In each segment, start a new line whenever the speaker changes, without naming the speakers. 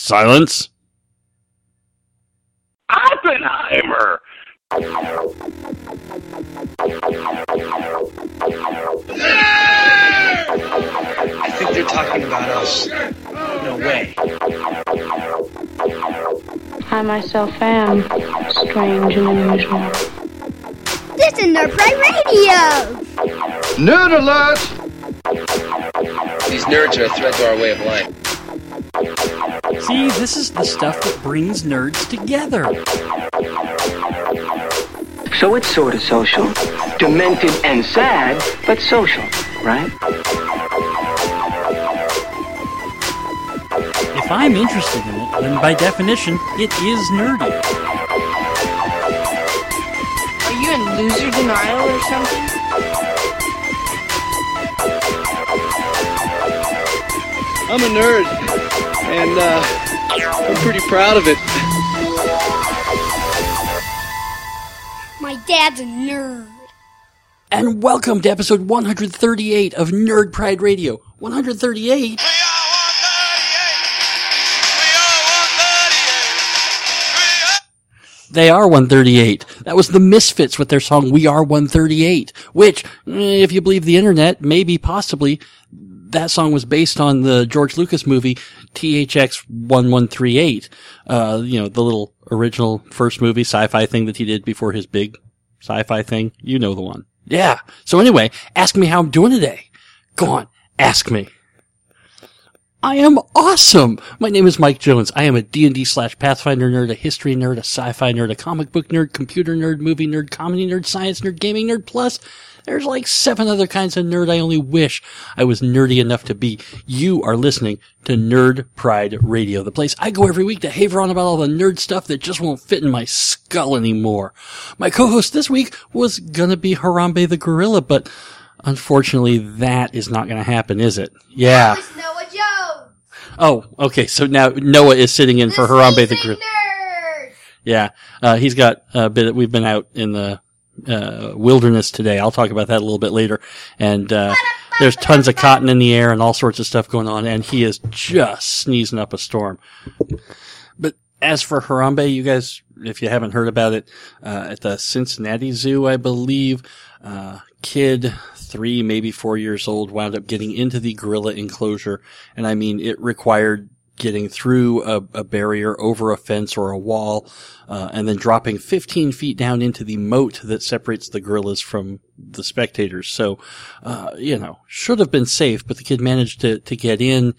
Silence.
Oppenheimer!
I think they're talking about us. No way.
I myself am strange and unusual.
This is Nerd Pride Radio!
Nerd alert!
These nerds are a threat to our way of life.
See, this is the stuff that brings nerds together.
So it's sort of social. Demented and sad, but social, right?
If I'm interested in it, then by definition, it is nerdy.
Are you in loser denial or something?
I'm a nerd, and I'm pretty proud of it.
My dad's a nerd.
And welcome to episode 138 of Nerd Pride Radio. 138? They are 138. That was the Misfits with their song We Are 138, which, if you believe the internet, maybe possibly, that song was based on the George Lucas movie THX 1138. The little original first movie sci-fi thing that he did before his big sci-fi thing. You know the one. Yeah. So anyway, ask me how I'm doing today. Go on, ask me. I am awesome! My name is Mike Jones. I am a D&D/Pathfinder nerd, a history nerd, a sci-fi nerd, a comic book nerd, computer nerd, movie nerd, comedy nerd, science nerd, gaming nerd, plus there's like 7 other kinds of nerd I only wish I was nerdy enough to be. You are listening to Nerd Pride Radio, the place I go every week to haver on about all the nerd stuff that just won't fit in my skull anymore. My co-host this week was gonna be Harambe the Gorilla, but unfortunately that is not gonna happen, is it? Yeah.
Noah Jones!
Oh, okay, so now Noah is sitting in for Harambe the Gorilla. Yeah, he's got a bit, we've been out in the wilderness today. I'll talk about that a little bit later. And there's tons of cotton in the air and all sorts of stuff going on, and he is just sneezing up a storm. But as for Harambe, you guys, if you haven't heard about it, at the Cincinnati Zoo, I believe, kid 3, maybe 4 years old, wound up getting into the gorilla enclosure, and I mean, it required getting through a barrier, over a fence or a wall, and then dropping 15 feet down into the moat that separates the gorillas from the spectators. So, should have been safe, but the kid managed to get in,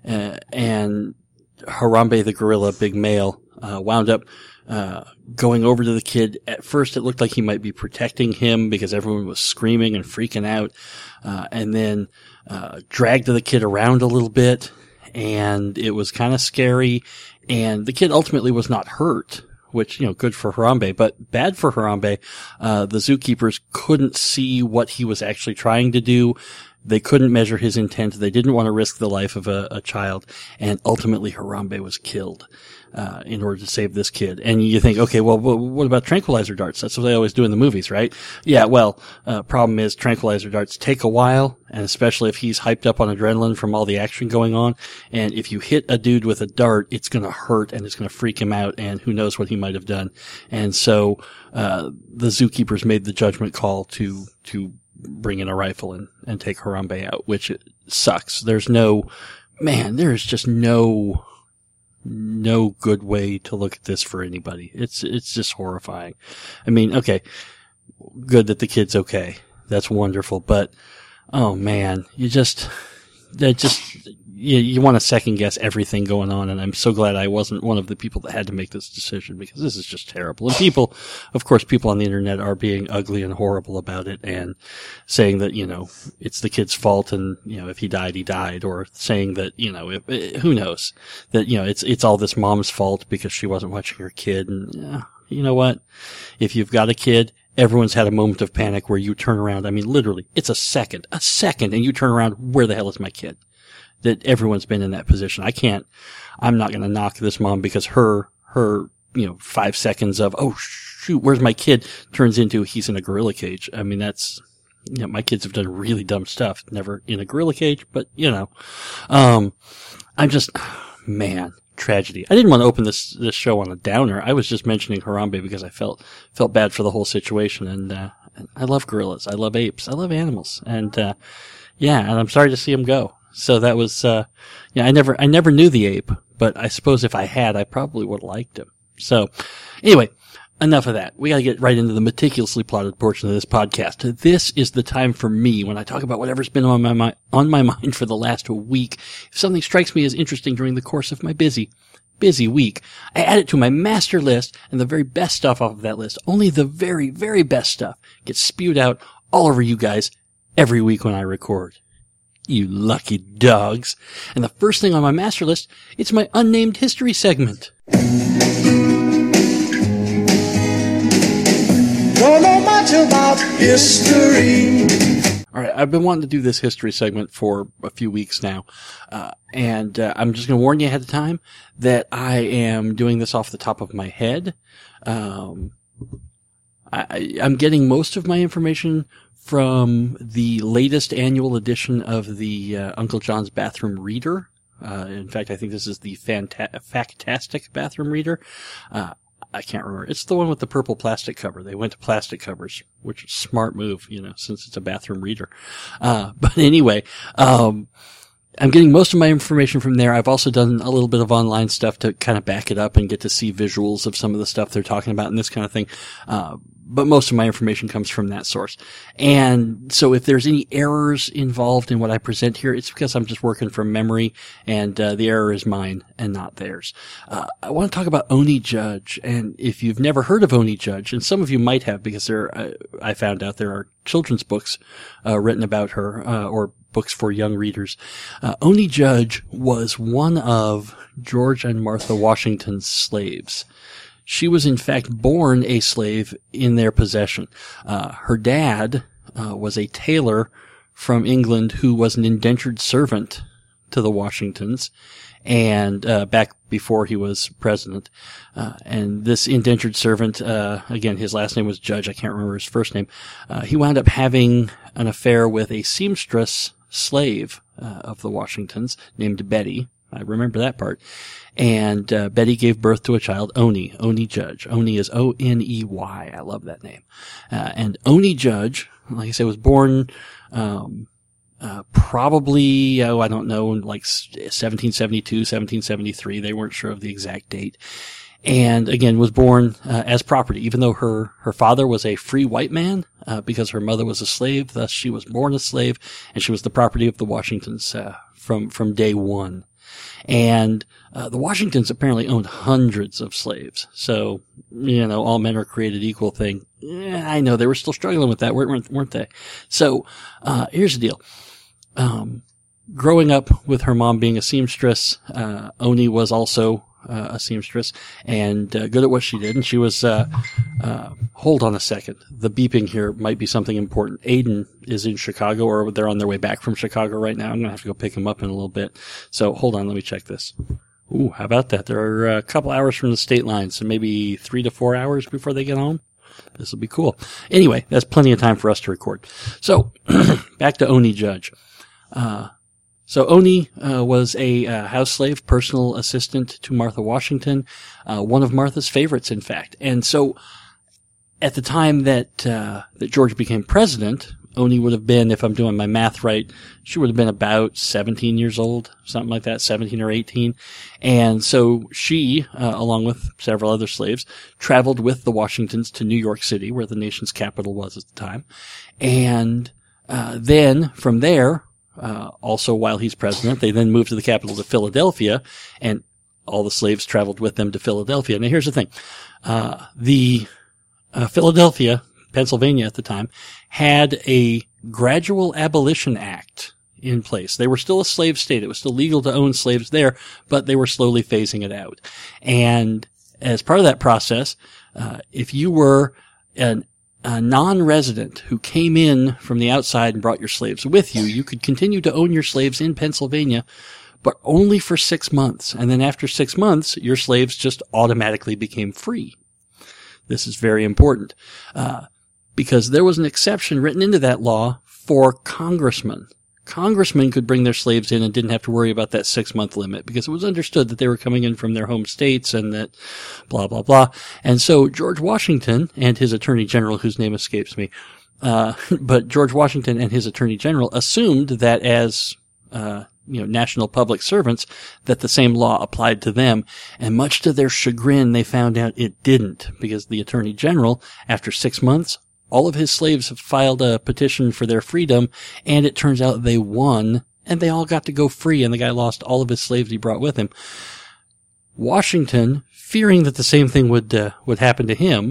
and Harambe the gorilla, big male, wound up going over to the kid. At first it looked like he might be protecting him because everyone was screaming and freaking out, and then dragged the kid around a little bit, and it was kind of scary, and the kid ultimately was not hurt, which, good for Harambe, but bad for Harambe. The zookeepers couldn't see what he was actually trying to do. They couldn't measure his intent. They didn't want to risk the life of a child, and ultimately Harambe was killed in order to save this kid. And you think, okay, well, what about tranquilizer darts? That's what they always do in the movies, right? Yeah, well, problem is tranquilizer darts take a while, and especially if he's hyped up on adrenaline from all the action going on. And if you hit a dude with a dart, it's going to hurt and it's going to freak him out, and who knows what he might have done. And so the zookeepers made the judgment call to bring in a rifle and take Harambe out, which sucks. There is just no good way to look at this for anybody. It's just horrifying. I mean, okay, good that the kid's okay. That's wonderful. But, oh man, you want to second guess everything going on, and I'm so glad I wasn't one of the people that had to make this decision, because this is just terrible. And people on the internet are being ugly and horrible about it, and saying that, it's the kid's fault, and, if he died, he died, or saying that, who knows, that, it's all this mom's fault because she wasn't watching her kid. And, you know what? If you've got a kid, everyone's had a moment of panic where you turn around. I mean, literally, it's a second, and you turn around, where the hell is my kid? That everyone's been in that position. I'm not going to knock this mom because her 5 seconds of, oh shoot, where's my kid, turns into he's in a gorilla cage. I mean, that's, my kids have done really dumb stuff. Never in a gorilla cage, but I'm just, man, tragedy. I didn't want to open this show on a downer. I was just mentioning Harambe because I felt bad for the whole situation. And I love gorillas. I love apes. I love animals. And and I'm sorry to see him go. So that was I never knew the ape, but I suppose if I had, I probably would have liked him. So anyway, enough of that. We gotta get right into the meticulously plotted portion of this podcast. This is the time for me, when I talk about whatever's been on my mind for the last week. If something strikes me as interesting during the course of my busy week, I add it to my master list, and the very best stuff off of that list, only the very, very best stuff, gets spewed out all over you guys every week when I record. You lucky dogs. And the first thing on my master list, it's my unnamed history segment.
Don't know much about history.
All right, I've been wanting to do this history segment for a few weeks now, and I'm just going to warn you ahead of time that I am doing this off the top of my head. I'm getting most of my information from the latest annual edition of the Uncle John's Bathroom Reader. In fact, I think this is the Factastic Bathroom Reader. I can't remember. It's the one with the purple plastic cover. They went to plastic covers, which is a smart move, since it's a bathroom reader. But anyway, I'm getting most of my information from there. I've also done a little bit of online stuff to kind of back it up and get to see visuals of some of the stuff they're talking about and this kind of thing. But most of my information comes from that source. And so if there's any errors involved in what I present here, it's because I'm just working from memory, and the error is mine and not theirs. I want to talk about Oni Judge, and if you've never heard of Oni Judge, and some of you might have because I found out there are children's books written about her, or books for young readers. Oni Judge was one of George and Martha Washington's slaves. She was in fact born a slave in their possession. Her dad was a tailor from England who was an indentured servant to the Washingtons, and back before he was president. And this indentured servant, again, his last name was Judge. I can't remember his first name. He wound up having an affair with a seamstress slave of the Washingtons named Betty. I remember that part. And Betty gave birth to a child, Oni Judge. Oni is O-N-E-Y. I love that name. And Oni Judge, like I said, was born probably, I don't know, like 1772, 1773. They weren't sure of the exact date. And again, was born as property, even though her father was a free white man, because her mother was a slave. Thus, she was born a slave, and she was the property of the Washingtons from day one. And the Washingtons apparently owned hundreds of slaves. So, all men are created equal thing. I know they were still struggling with that, weren't they? So, here's the deal. Growing up with her mom being a seamstress, Oni was also a seamstress and good at what she did. And she was, hold on a second. The beeping here might be something important. Aiden is in Chicago, or they're on their way back from Chicago right now. I'm going to have to go pick him up in a little bit. So hold on, let me check this. Ooh, how about that? They're a couple hours from the state line, so maybe 3 to 4 hours before they get home. This will be cool. Anyway, that's plenty of time for us to record. So, back to Oni Judge. So Oni was a house slave, personal assistant to Martha Washington, one of Martha's favorites, in fact. And so, at the time that George became president, Oni would have been, if I'm doing my math right, she would have been about 17 years old, something like that, 17 or 18. And so she, along with several other slaves, traveled with the Washingtons to New York City, where the nation's capital was at the time. And then, from there, also while he's president, they then moved to the capital to Philadelphia, and all the slaves traveled with them to Philadelphia. Now here's the thing. Philadelphia, Pennsylvania at the time, had a gradual abolition act in place. They were still a slave state. It was still legal to own slaves there, but they were slowly phasing it out. And as part of that process, if you were a non-resident who came in from the outside and brought your slaves with you, you could continue to own your slaves in Pennsylvania, but only for 6 months. And then after 6 months, your slaves just automatically became free. This is very important, because there was an exception written into that law for congressmen. congressmen could bring their slaves in and didn't have to worry about that 6-month limit because it was understood that they were coming in from their home states and that blah, blah, blah. And so George Washington and his attorney general, whose name escapes me, but George Washington and his attorney general assumed that as, national public servants, that the same law applied to them. And much to their chagrin, they found out it didn't because the attorney general, after 6 months, all of his slaves filed a petition for their freedom, and it turns out they won, and they all got to go free, and the guy lost all of his slaves he brought with him. Washington, fearing that the same thing would happen to him,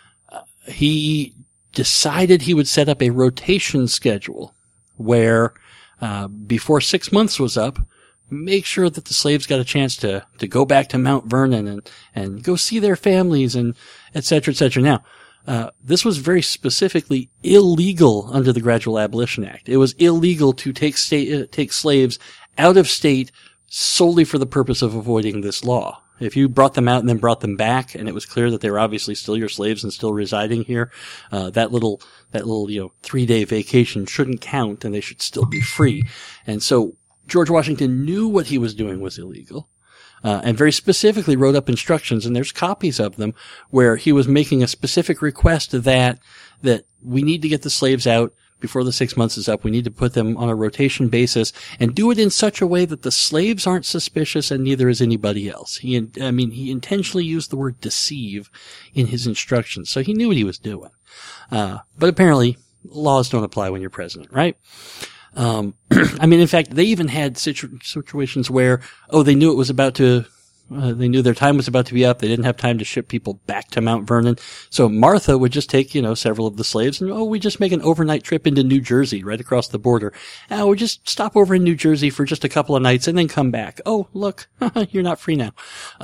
he decided he would set up a rotation schedule where, before 6 months was up, make sure that the slaves got a chance to go back to Mount Vernon and go see their families and et cetera, et cetera. Now, this was very specifically illegal under the Gradual Abolition Act. It was illegal to take slaves out of state solely for the purpose of avoiding this law. If you brought them out and then brought them back, and it was clear that they were obviously still your slaves and still residing here, that little 3-day vacation shouldn't count, and they should still be free. And so George Washington knew what he was doing was illegal. And very specifically wrote up instructions, and there's copies of them, where he was making a specific request that we need to get the slaves out before the 6 months is up. We need to put them on a rotation basis and do it in such a way that the slaves aren't suspicious and neither is anybody else. He intentionally used the word deceive in his instructions, so he knew what he was doing. But apparently, laws don't apply when you're president, right? In fact, they even had situations where, they knew it was about to, they knew their time was about to be up. They didn't have time to ship people back to Mount Vernon. So Martha would just take, several of the slaves and, we just make an overnight trip into New Jersey, right across the border. We just stop over in New Jersey for just a couple of nights and then come back. Oh, look, you're not free now.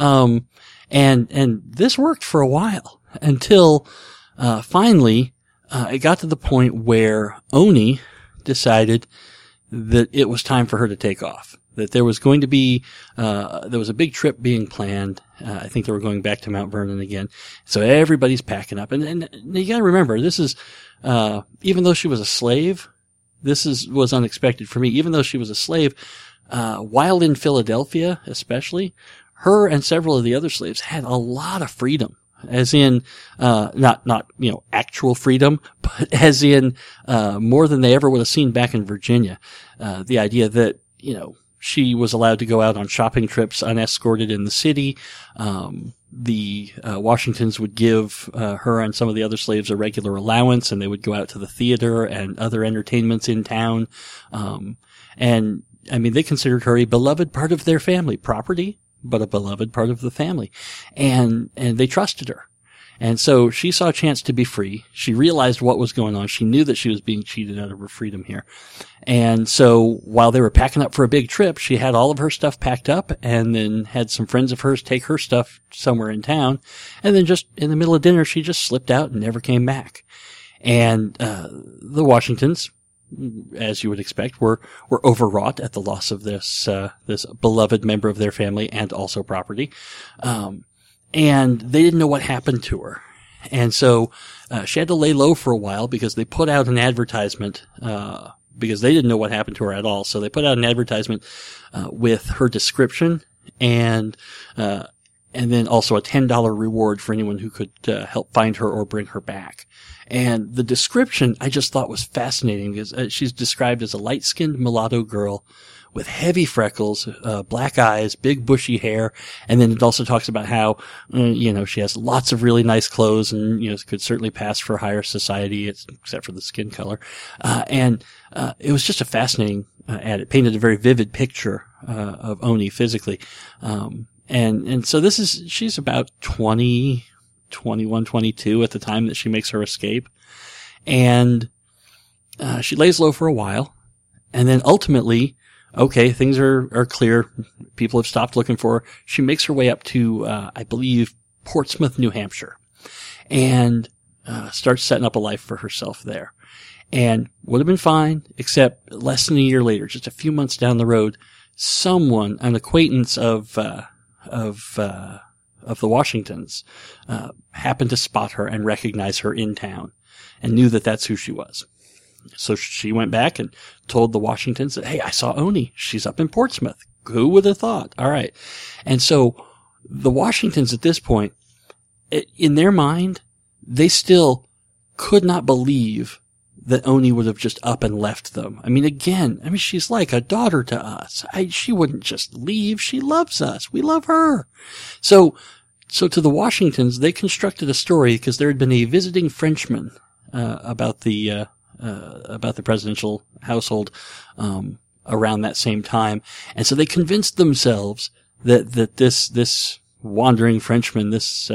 And this worked for a while until, finally, it got to the point where Oni decided that it was time for her to take off. That there was going to be, there was a big trip being planned. I think they were going back to Mount Vernon again. So everybody's packing up. And you gotta remember, this is, even though she was a slave, was unexpected for me. Even though she was a slave, while in Philadelphia, especially, her and several of the other slaves had a lot of freedom. As in, not, actual freedom, but as in, more than they ever would have seen back in Virginia. The idea that, she was allowed to go out on shopping trips unescorted in the city. The Washingtons would give her and some of the other slaves a regular allowance, and they would go out to the theater and other entertainments in town. They considered her a beloved part of their family property, but a beloved part of the family. And they trusted her. And so she saw a chance to be free. She realized what was going on. She knew that she was being cheated out of her freedom here. And so while they were packing up for a big trip, she had all of her stuff packed up and then had some friends of hers take her stuff somewhere in town. And then just in the middle of dinner, she just slipped out and never came back. And, the Washingtons, as you would expect, were overwrought at the loss of this beloved member of their family and also property. And they didn't know what happened to her. And so, she had to lay low for a while because they put out an advertisement, because they didn't know what happened to her at all. So they put out an advertisement, with her description and then also a $10 reward for anyone who could, help find her or bring her back. And the description I just thought was fascinating because she's described as a light-skinned mulatto girl with heavy freckles, black eyes, big bushy hair, and then it also talks about how, she has lots of really nice clothes and, could certainly pass for higher society, except for the skin color. It was just a fascinating ad. It painted a very vivid picture of Oni physically. And so she's about 20, 21, 22 at the time that she makes her escape. And she lays low for a while, and then ultimately, okay, things are clear. People have stopped looking for her. She makes her way up to, I believe, Portsmouth, New Hampshire, and starts setting up a life for herself there. And would have been fine, except less than a year later, just a few months down the road, someone, an acquaintance of the Washingtons, happened to spot her and recognize her in town, and knew that that's who she was. So she went back and told the Washingtons that, hey, I saw Oni. She's up in Portsmouth. Who would have thought? All right. And so the Washingtons at this point, in their mind, they still could not believe that Oni would have just up and left them. I mean, again, she's like a daughter to us. She wouldn't just leave. She loves us. We love her. So to the Washingtons, they constructed a story because there had been a visiting Frenchman, about the presidential household, around that same time. And so they convinced themselves that this wandering Frenchman, this,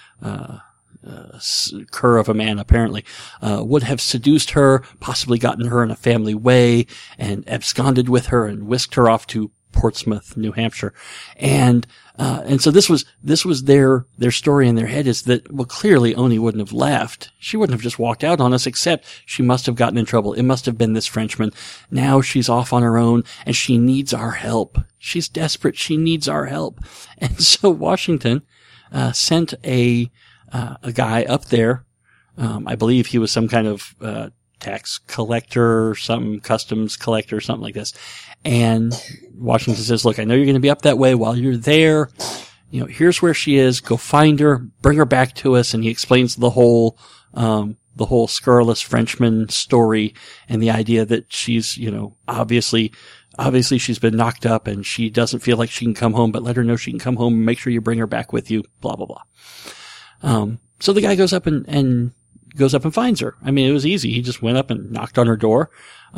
cur of a man apparently, would have seduced her, possibly gotten her in a family way, and absconded with her and whisked her off to Portsmouth, New Hampshire. And so this was their story in their head, is that, well, clearly Oni wouldn't have left. She wouldn't have just walked out on us, except she must have gotten in trouble. It must have been this Frenchman. Now she's off on her own and she needs our help. She's desperate. She needs our help. And so Washington, sent a guy up there. I believe he was some kind of, tax collector, some customs collector, something like this. And Washington says, look, I know you're going to be up that way. While you're there, here's where she is. Go find her, bring her back to us. And he explains the whole scurrilous Frenchman story and the idea that she's, obviously she's been knocked up and she doesn't feel like she can come home, but let her know she can come home and make sure you bring her back with you, blah, blah, blah. So the guy goes up and finds her. It was easy. He just went up and knocked on her door.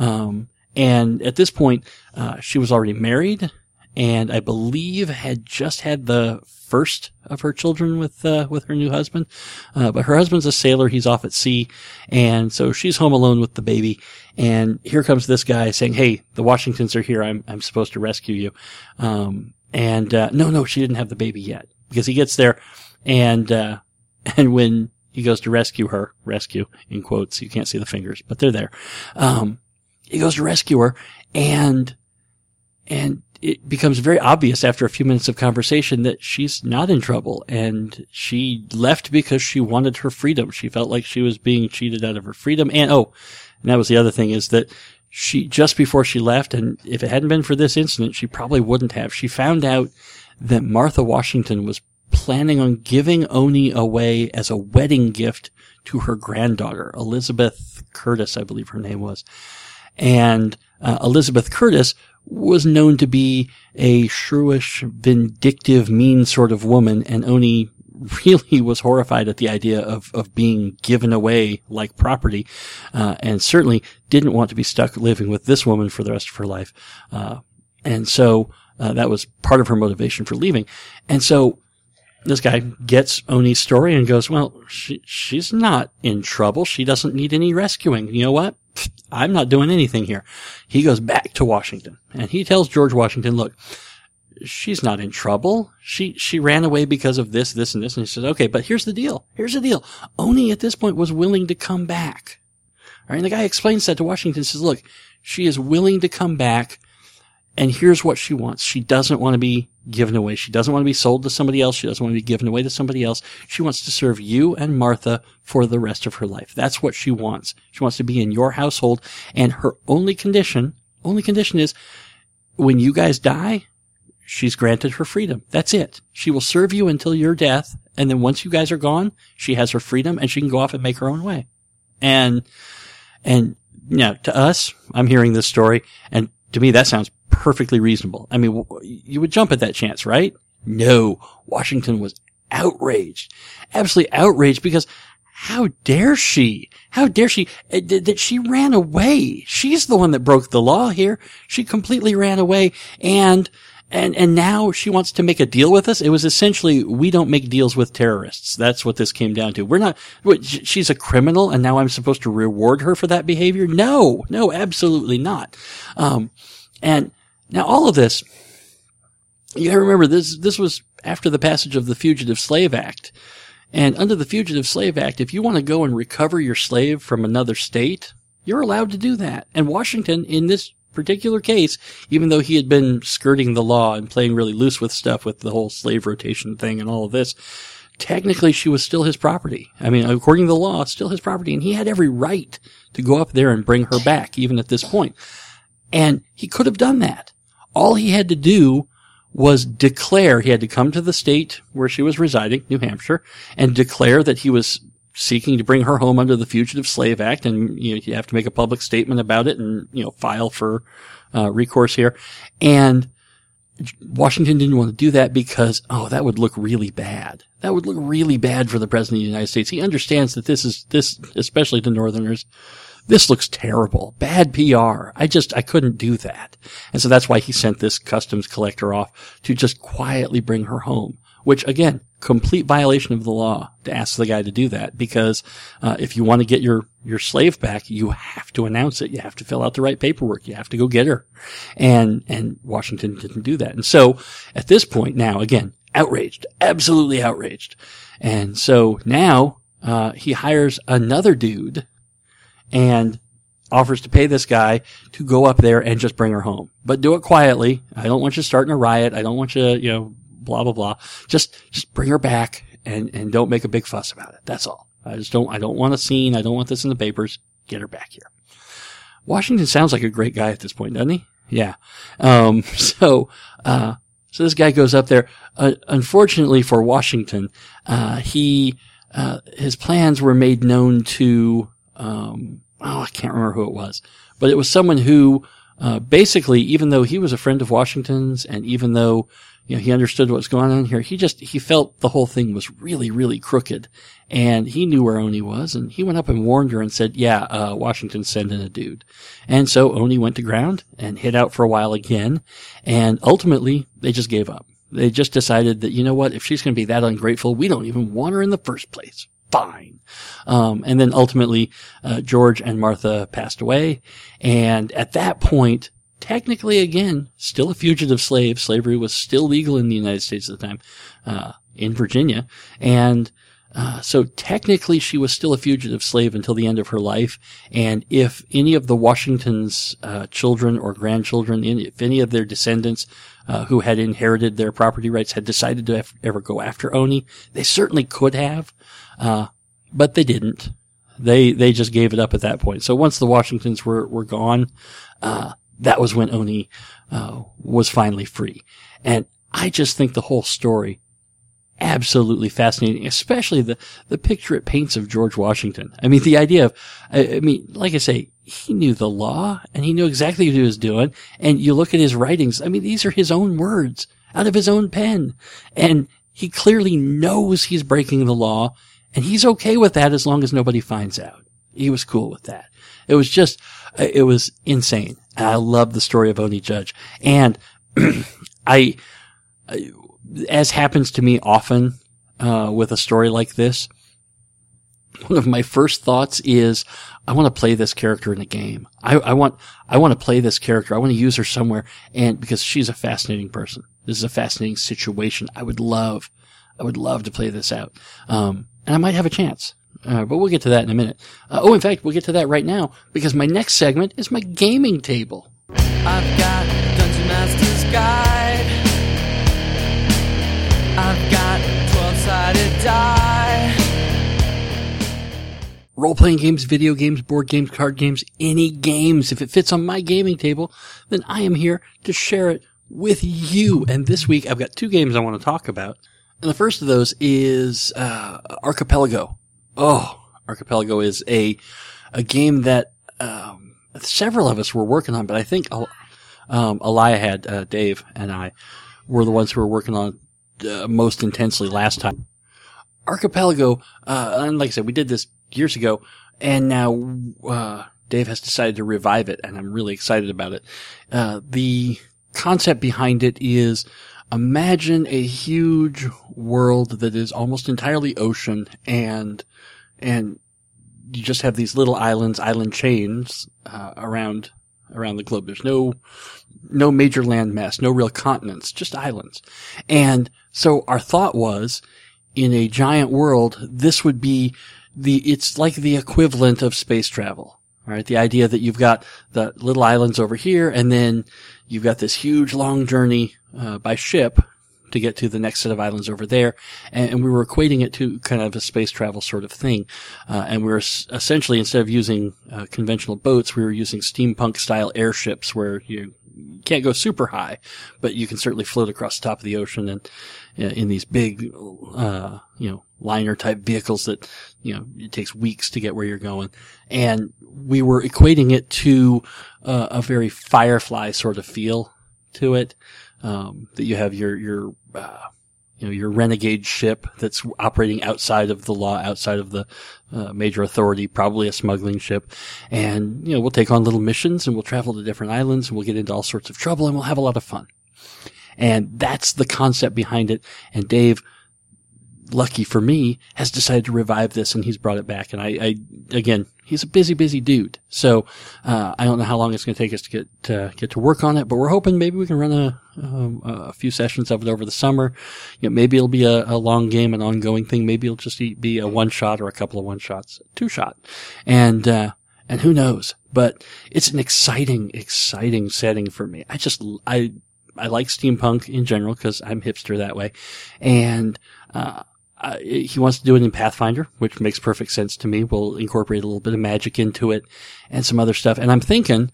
And at this point, she was already married and I believe had just had the first of her children with her new husband. But her husband's a sailor. He's off at sea. And so she's home alone with the baby. And here comes this guy saying, hey, the Washingtons are here. I'm supposed to rescue you. No, she didn't have the baby yet, because he gets there and when he goes to rescue in quotes, you can't see the fingers, but they're there. He goes to rescue her and it becomes very obvious after a few minutes of conversation that she's not in trouble, and she left because she wanted her freedom. She felt like she was being cheated out of her freedom. And that was the other thing, is that she, just before she left, and if it hadn't been for this incident, she probably wouldn't have. She found out that Martha Washington was planning on giving Oni away as a wedding gift to her granddaughter, Elizabeth Curtis, I believe her name was. And Elizabeth Curtis was known to be a shrewish, vindictive, mean sort of woman, and Oni really was horrified at the idea of being given away like property, and certainly didn't want to be stuck living with this woman for the rest of her life. And so that was part of her motivation for leaving. And so this guy gets Oni's story and goes, well, she's not in trouble. She doesn't need any rescuing. You know what? I'm not doing anything here. He goes back to Washington and he tells George Washington, look, she's not in trouble. She ran away because of this, this, and this. And he says, okay, but here's the deal. Oni at this point was willing to come back. All right. And the guy explains that to Washington, says, look, she is willing to come back. And here's what she wants. She doesn't want to be given away. She doesn't want to be sold to somebody else. She doesn't want to be given away to somebody else. She wants to serve you and Martha for the rest of her life. That's what she wants. She wants to be in your household. And her only condition is when you guys die, she's granted her freedom. That's it. She will serve you until your death. And then once you guys are gone, she has her freedom and she can go off and make her own way. And to us, I'm hearing this story, and to me, that sounds perfectly reasonable. I mean, you would jump at that chance, right? No. Washington was outraged. Absolutely outraged, because how dare she? That she ran away. She's the one that broke the law here. She completely ran away, and now she wants to make a deal with us. It was essentially, we don't make deals with terrorists. That's what this came down to. She's a criminal and now I'm supposed to reward her for that behavior? No, absolutely not. And now all of this, you gotta remember, this was after the passage of the Fugitive Slave Act. And under the Fugitive Slave Act, if you want to go and recover your slave from another state, you're allowed to do that. And Washington, in this particular case, even though he had been skirting the law and playing really loose with stuff with the whole slave rotation thing and all of this, technically she was still his property. I mean, according to the law, still his property, and he had every right to go up there and bring her back, even at this point. And he could have done that. All he had to do was declare, he had to come to the state where she was residing, New Hampshire, and declare that he was seeking to bring her home under the Fugitive Slave Act, and you have to make a public statement about it and file for recourse here. And Washington didn't want to do that because that would look really bad. That would look really bad for the President of the United States. He understands that this, especially to Northerners, this looks terrible. Bad PR. I couldn't do that. And so that's why he sent this customs collector off to just quietly bring her home, which again, complete violation of the law to ask the guy to do that, because if you want to get your slave back, you have to announce it. You have to fill out the right paperwork. You have to go get her. And Washington didn't do that. And so at this point now, again, outraged, absolutely outraged. And so now he hires another dude and offers to pay this guy to go up there and just bring her home. But do it quietly. I don't want you starting a riot. I don't want you, blah, blah, blah. Just bring her back and don't make a big fuss about it. That's all. I don't want a scene. I don't want this in the papers. Get her back here. Washington sounds like a great guy at this point, doesn't he? Yeah. So this guy goes up there. Unfortunately for Washington, his plans were made known to, I can't remember who it was, but it was someone who, basically, even though he was a friend of Washington's and even though, he understood what was going on here, he felt the whole thing was really, really crooked, and he knew where Oni was, and he went up and warned her and said, Washington's sending a dude. And so Oni went to ground and hid out for a while again, and ultimately they just gave up. They just decided that, if she's going to be that ungrateful, we don't even want her in the first place. Fine. And then ultimately, George and Martha passed away. And at that point, technically again, still a fugitive slave. Slavery was still legal in the United States at the time, in Virginia. And, so technically she was still a fugitive slave until the end of her life. And if any of the Washington's, children or grandchildren, if any of their descendants, who had inherited their property rights had decided to ever go after Oni, they certainly could have. But they didn't. They just gave it up at that point. So once the Washingtons were gone, that was when Oni, was finally free. And I just think the whole story absolutely fascinating, especially the picture it paints of George Washington. I mean, the idea of, like I say, he knew the law and he knew exactly what he was doing. And you look at his writings. I mean, these are his own words out of his own pen. And he clearly knows he's breaking the law. And he's okay with that as long as nobody finds out. He was cool with that. It was insane. And I love the story of Oni Judge. And as happens to me often, with a story like this, one of my first thoughts is, I want to play this character in a game. I want to play this character. I want to use her somewhere. And because she's a fascinating person. This is a fascinating situation. I would love to play this out. And I might have a chance. But we'll get to that in a minute. In fact, we'll get to that right now because my next segment is my gaming table.
I've got Dungeon Master's Guide. I've got 12-sided die.
Role-playing games, video games, board games, card games, any games. If it fits on my gaming table, then I am here to share it with you. And this week, I've got two games I want to talk about. And the first of those is Archipelago. Archipelago is a game that several of us were working on, but I think Eliahad, Dave, and I were the ones who were working on most intensely last time. Archipelago, and like I said, we did this years ago, and now Dave has decided to revive it, and I'm really excited about it. The concept behind it is, imagine a huge world that is almost entirely ocean, and you just have these little island chains around the globe. There's no major landmass, no real continents, just islands. And so our thought was, in a giant world, this would be it's like the equivalent of space travel. All right, the idea that you've got the little islands over here, and then you've got this huge long journey by ship to get to the next set of islands over there. And we were equating it to kind of a space travel sort of thing. And we were essentially, instead of using conventional boats, we were using steampunk style airships where you can't go super high, but you can certainly float across the top of the ocean and in these big, liner type vehicles that, it takes weeks to get where you're going. And we were equating it to a very Firefly sort of feel to it. That you have your renegade ship that's operating outside of the law, outside of the major authority, probably a smuggling ship. And, we'll take on little missions and we'll travel to different islands and we'll get into all sorts of trouble and we'll have a lot of fun. And that's the concept behind it. And Dave, lucky for me, has decided to revive this and he's brought it back. And I again, he's a busy dude. So, I don't know how long it's going to take us to get to work on it, but we're hoping maybe we can run a few sessions of it over the summer. Maybe it'll be a long game, an ongoing thing. Maybe it'll just be a one shot or a couple of one shots, 2-shot. And who knows? But it's an exciting setting for me. I like steampunk in general because I'm hipster that way. And, he wants to do it in Pathfinder, which makes perfect sense to me. We'll incorporate a little bit of magic into it and some other stuff. And I'm thinking,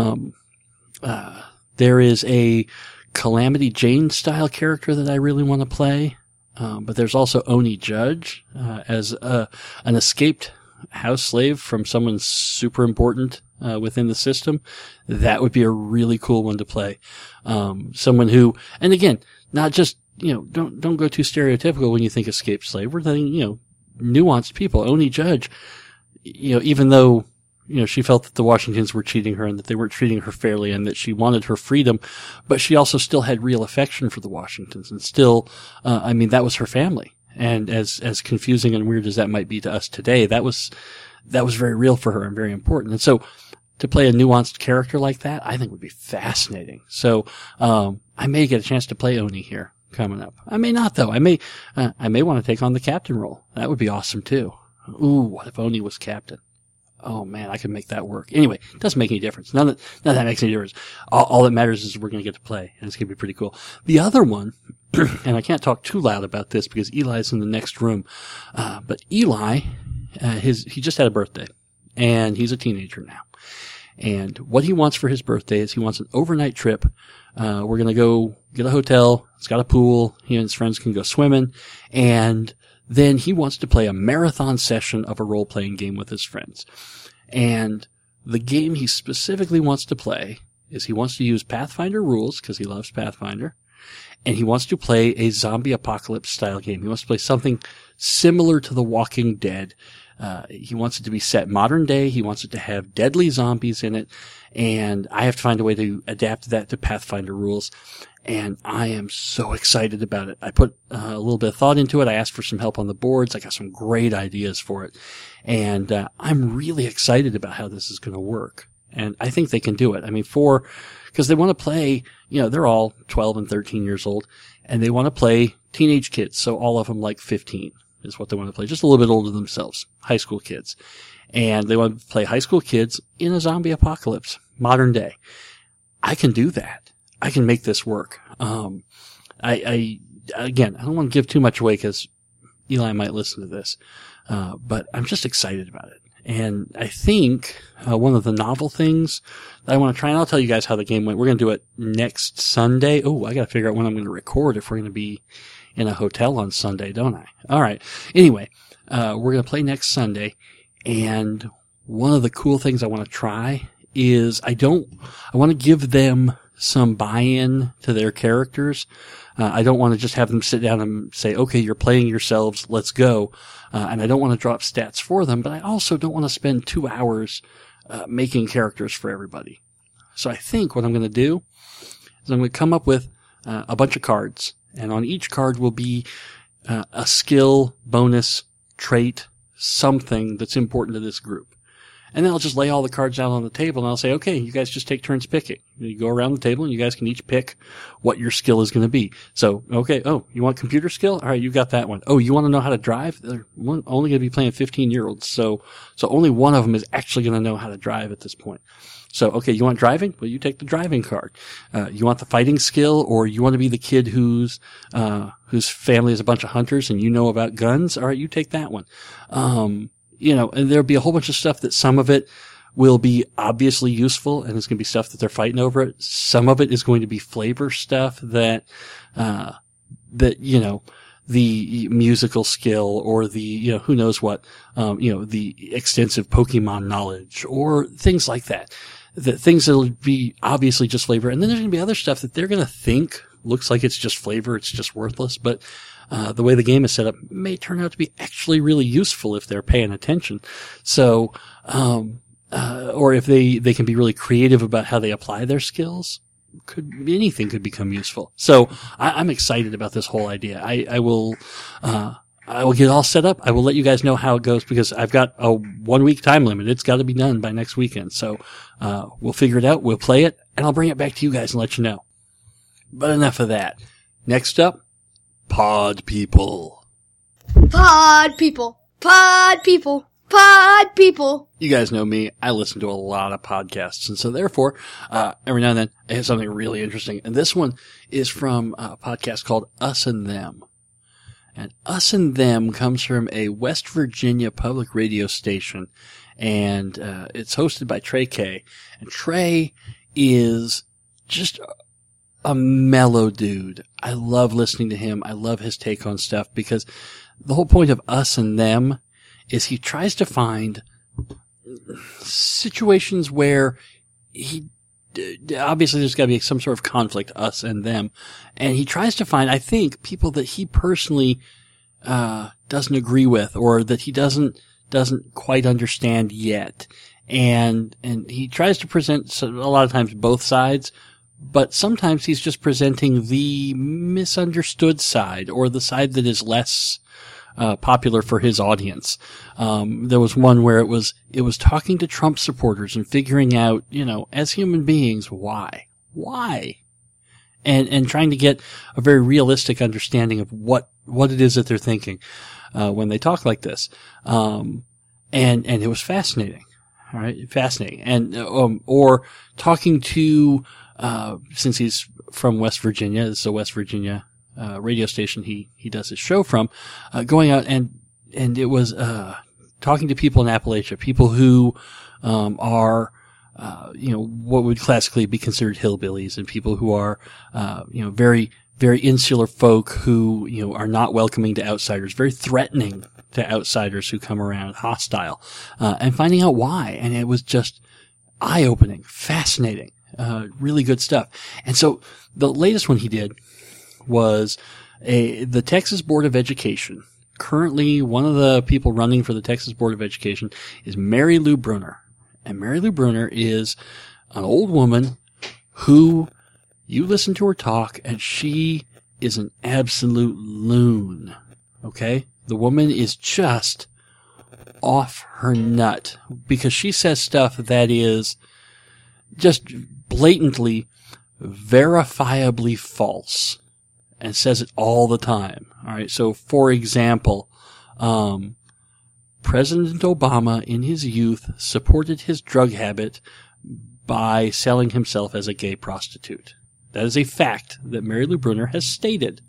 there is a Calamity Jane style character that I really want to play. But there's also Oni Judge, as, an escaped house slave from someone super important, within the system. That would be a really cool one to play. Someone who, and again, not just, don't go too stereotypical when you think escaped slave. We're thinking, nuanced people. Oni Judge, even though, she felt that the Washingtons were cheating her and that they weren't treating her fairly and that she wanted her freedom, but she also still had real affection for the Washingtons and still, that was her family. And as confusing and weird as that might be to us today, that was very real for her and very important. And so to play a nuanced character like that, I think would be fascinating. So, I may get a chance to play Oni here coming up. I may not though. I may want to take on the captain role. That would be awesome too. Ooh, what if Oni was captain? Oh man, I could make that work. Anyway, it doesn't make any difference. None of that makes any difference. All that matters is we're going to get to play and it's going to be pretty cool. The other one, and I can't talk too loud about this because Eli's in the next room. But Eli, he just had a birthday and he's a teenager now. And what he wants for his birthday is he wants an overnight trip. We're going to go get a hotel. It's got a pool. He and his friends can go swimming. And then he wants to play a marathon session of a role-playing game with his friends. And the game he specifically wants to play is he wants to use Pathfinder rules because he loves Pathfinder. And he wants to play a zombie apocalypse style game. He wants to play something similar to The Walking Dead. He wants it to be set modern day. He wants it to have deadly zombies in it. And I have to find a way to adapt that to Pathfinder rules. And I am so excited about it. I put a little bit of thought into it. I asked for some help on the boards. I got some great ideas for it. And I'm really excited about how this is going to work. And I think they can do it. Because they want to play, they're all 12 and 13 years old. And they want to play teenage kids. So all of them like 15 is what they want to play. Just a little bit older themselves. High school kids. And they want to play high school kids in a zombie apocalypse. Modern day. I can do that. I can make this work. Again, I don't want to give too much away because Eli might listen to this. But I'm just excited about it. And I think, one of the novel things that I want to try, and I'll tell you guys how the game went. We're going to do it next Sunday. Oh, I got to figure out when I'm going to record if we're going to be in a hotel on Sunday, don't I? All right. Anyway, we're going to play next Sunday. And one of the cool things I want to try is I want to give them some buy-in to their characters. I don't want to just have them sit down and say, okay, you're playing yourselves, let's go. And I don't want to drop stats for them, but I also don't want to spend 2 hours making characters for everybody. So I think what I'm going to do is I'm going to come up with a bunch of cards, and on each card will be a skill, bonus, trait, something that's important to this group. And then I'll just lay all the cards out on the table and I'll say, okay, you guys just take turns picking. You go around the table and you guys can each pick what your skill is going to be. So, okay, oh, you want computer skill? All right, you got that one. Oh, you want to know how to drive? They're only going to be playing 15-year-olds. So only one of them is actually going to know how to drive at this point. So, okay, you want driving? Well, you take the driving card. You want the fighting skill, or you want to be the kid whose family is a bunch of hunters and you know about guns? All right, you take that one. And there'll be a whole bunch of stuff that some of it will be obviously useful and it's going to be stuff that they're fighting over it. Some of it is going to be flavor stuff that the musical skill or the, who knows what, the extensive Pokemon knowledge or things like that. The things that'll be obviously just flavor. And then there's going to be other stuff that they're going to think looks like it's just flavor. It's just worthless. But, the way the game is set up may turn out to be actually really useful if they're paying attention. So, or if they can be really creative about how they apply their skills. Anything could become useful. So I'm excited about this whole idea. I will get it all set up. I will let you guys know how it goes because I've got a 1 week time limit. It's got to be done by next weekend. So, we'll figure it out. We'll play it and I'll bring it back to you guys and let you know. But enough of that. Next up, Pod People.
Pod People. Pod People. Pod People.
You guys know me. I listen to a lot of podcasts. And so therefore, every now and then I have something really interesting. And this one is from a podcast called Us and Them. And Us and Them comes from a West Virginia public radio station. And, it's hosted by Trey K. And Trey is just a mellow dude. I love listening to him. I love his take on stuff because the whole point of Us and Them is he tries to find situations where obviously there's got to be some sort of conflict, us and them. And he tries to find, I think, people that he personally, doesn't agree with or that he doesn't quite understand yet. And he tries to present a lot of times both sides, but sometimes he's just presenting the misunderstood side or the side that is less popular for his audience. There was one where it was talking to Trump supporters and figuring out, as human beings, why, and trying to get a very realistic understanding of what it is that they're thinking, when they talk like this. And it was fascinating. All right. Fascinating. And, or talking to, since he's from West Virginia, this is a West Virginia radio station he does his show from, going out and it was talking to people in Appalachia, people who are what would classically be considered hillbillies, and people who are very, very insular folk who are not welcoming to outsiders, very threatening to outsiders who come around, hostile, and finding out why. And it was just eye-opening, fascinating, really good stuff. And so the latest one he did was the Texas Board of Education. Currently, one of the people running for the Texas Board of Education is Mary Lou Brunner. And Mary Lou Brunner is an old woman who, you listen to her talk, and she is an absolute loon. Okay? The woman is just off her nut because she says stuff that is just blatantly, verifiably false. And says it all the time. All right. So, for example, President Obama in his youth supported his drug habit by selling himself as a gay prostitute. That is a fact that Mary Lou Brunner has stated.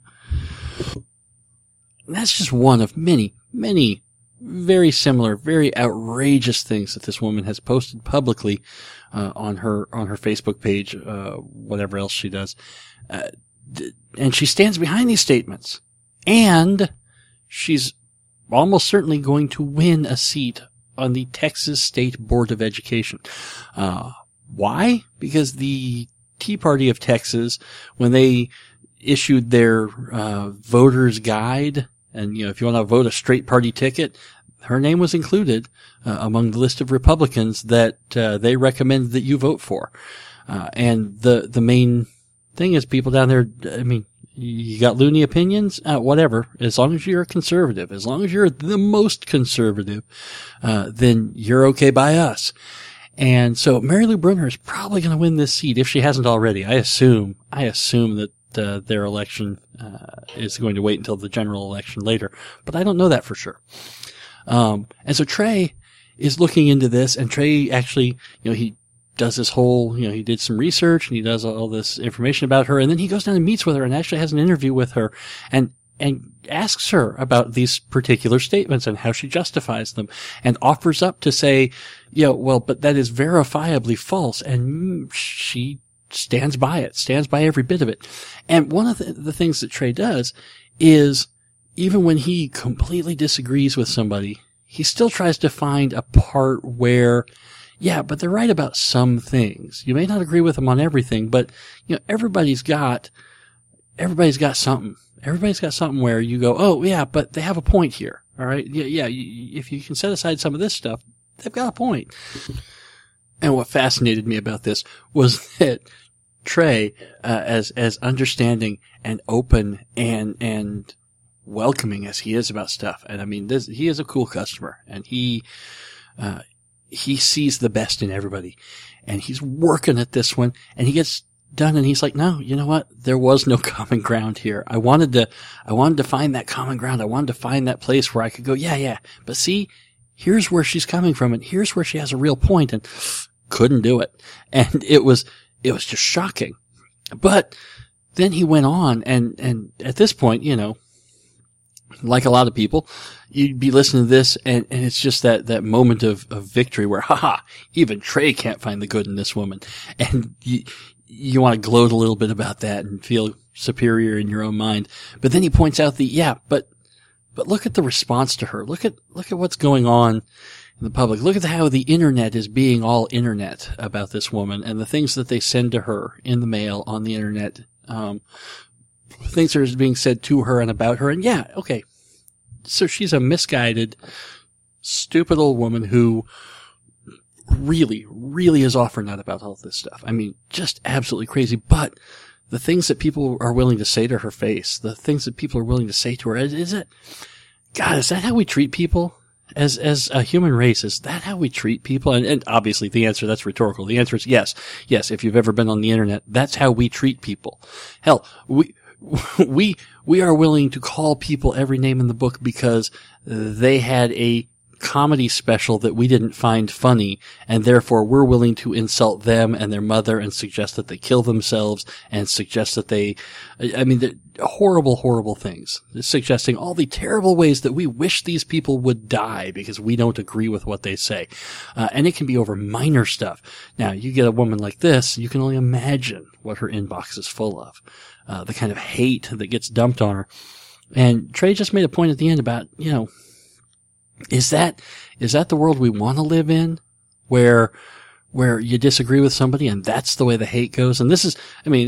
And that's just one of many, many very similar, very outrageous things that this woman has posted publicly on her Facebook page, whatever else she does. And she stands behind these statements. And she's almost certainly going to win a seat on the Texas State Board of Education. Why? Because the Tea Party of Texas, when they issued their voters guide, and if you want to vote a straight party ticket, her name was included among the list of Republicans that they recommend that you vote for. And the main thing is people down there, You got loony opinions? Whatever. As long as you're a conservative, as long as you're the most conservative, then you're okay by us. And so Mary Lou Brunner is probably going to win this seat if she hasn't already. I assume that their election is going to wait until the general election later, but I don't know that for sure. And so Trey is looking into this, and Trey actually, he does this whole, he did some research and he does all this information about her, and then he goes down and meets with her and actually has an interview with her and asks her about these particular statements and how she justifies them, and offers up to say, but that is verifiably false, and she stands by every bit of it. And one of the things that Trey does is, even when he completely disagrees with somebody, he still tries to find a part where, but they're right about some things. You may not agree with them on everything, but, everybody's got something. Everybody's got something where you go, oh, yeah, but they have a point here. All right. Yeah. If you can set aside some of this stuff, they've got a point. And what fascinated me about this was that Trey, as understanding and open and welcoming as he is about stuff. And I mean, he is a cool customer, and he sees the best in everybody, and he's working at this one, and he gets done and he's like, no, you know what? There was no common ground here. I wanted to find that common ground. I wanted to find that place where I could go, yeah. But see, here's where she's coming from, and here's where she has a real point, and couldn't do it. And it was just shocking. But then he went on, and at this point, like a lot of people, you'd be listening to this, and it's just that moment of victory where, even Trey can't find the good in this woman. And you want to gloat a little bit about that and feel superior in your own mind. But then he points out but look at the response to her. Look at what's going on in the public. Look at how the internet is being all internet about this woman, and the things that they send to her in the mail, on the internet, things that are being said to her and about her. And okay. So she's a misguided, stupid old woman who really, really is off her nut about all this stuff. I mean, just absolutely crazy. But the things that people are willing to say to her face, the things that people are willing to say to her, is that how we treat people? As a human race, is that how we treat people? And obviously the answer, that's rhetorical. The answer is yes. Yes, if you've ever been on the internet, that's how we treat people. Hell, we are willing to call people every name in the book because they had a comedy special that we didn't find funny, and therefore we're willing to insult them and their mother and suggest that they kill themselves and suggest that the horrible, horrible things, suggesting all the terrible ways that we wish these people would die because we don't agree with what they say. And it can be over minor stuff. Now, you get a woman like this, you can only imagine what her inbox is full of, the kind of hate that gets dumped on her. And Trey just made a point at the end about, is that the world we want to live in, where you disagree with somebody and that's the way the hate goes? And this is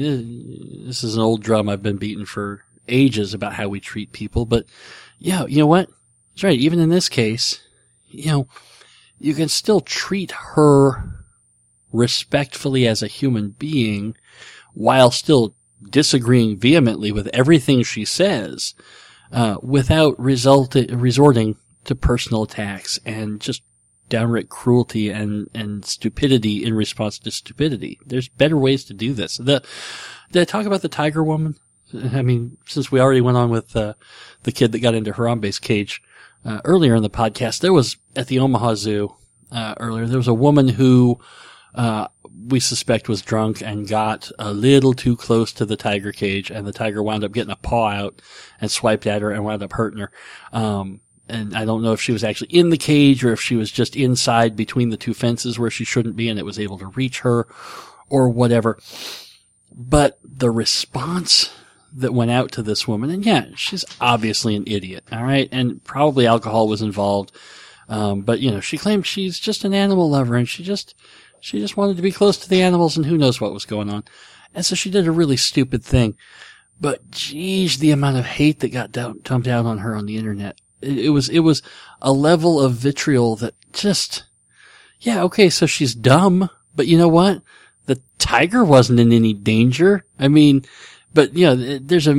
an old drum I've been beating for ages about how we treat people. But you know what? That's right. Even in this case, you can still treat her respectfully as a human being while still disagreeing vehemently with everything she says, without resorting to personal attacks and just downright cruelty and stupidity in response to stupidity. There's better ways to do this. Did I talk about the tiger woman? I mean, since we already went on with the kid that got into Harambe's cage earlier in the podcast, there was at the Omaha Zoo earlier, there was a woman who we suspect was drunk and got a little too close to the tiger cage, and the tiger wound up getting a paw out and swiped at her and wound up hurting her. And I don't know if she was actually in the cage or if she was just inside between the two fences where she shouldn't be and it was able to reach her or whatever. But the response that went out to this woman, and she's obviously an idiot, all right? And probably alcohol was involved. But she claimed she's just an animal lover and she just wanted to be close to the animals and who knows what was going on. And so she did a really stupid thing. But geez, the amount of hate that got dumped out on her on the internet. It was a level of vitriol that just, okay, so she's dumb, but you know what? The tiger wasn't in any danger. I mean, but there's a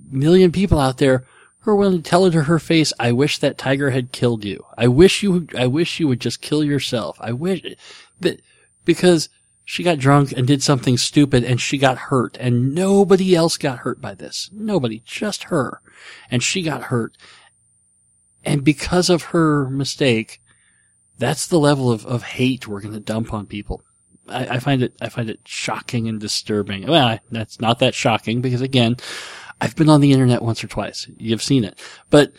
million people out there who are willing to tell her to her face, I wish that tiger had killed you. I wish you would just kill yourself. I wish that, because she got drunk and did something stupid and she got hurt, and nobody else got hurt by this. Nobody, just her. And she got hurt. And because of her mistake, that's the level of hate we're going to dump on people. I find it shocking and disturbing. Well, that's not that shocking because, again, I've been on the internet once or twice. You've seen it. But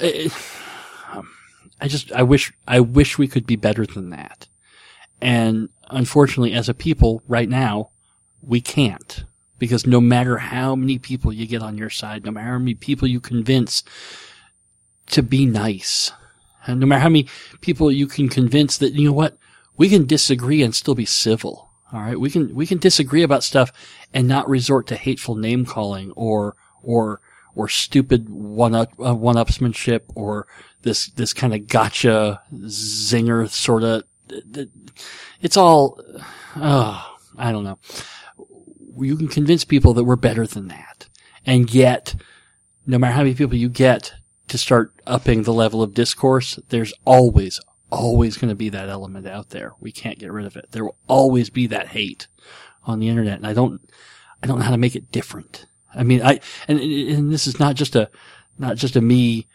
I wish we could be better than that. And unfortunately, as a people right now, we can't. Because no matter how many people you get on your side, no matter how many people you convince to be nice, and no matter how many people you can convince that, you know what, we can disagree and still be civil. All right. We can disagree about stuff and not resort to hateful name calling or stupid one-upsmanship or this kind of gotcha zinger sort of, it's all, I don't know. You can convince people that we're better than that. And yet, no matter how many people you get to start upping the level of discourse, there's always going to be that element out there. We can't get rid of it. There will always be that hate on the internet, and I don't know how to make it different. I mean, and this is not just a me,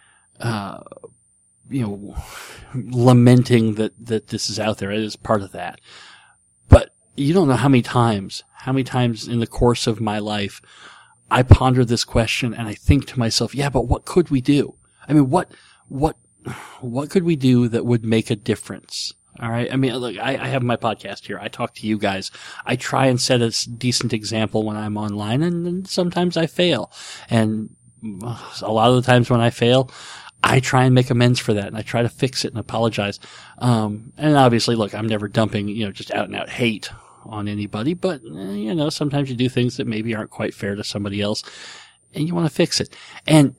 lamenting that this is out there. It is part of that. But you don't know how many times in the course of my life I ponder this question and I think to myself, yeah, but what could we do? I mean, what could we do that would make a difference? All right. I mean, look, I have my podcast here. I talk to you guys. I try and set a decent example when I'm online, and sometimes I fail. And a lot of the times when I fail, I try and make amends for that, and I try to fix it and apologize. And obviously, look, I'm never dumping, just out and out hate on anybody, but, sometimes you do things that maybe aren't quite fair to somebody else, and you want to fix it. And,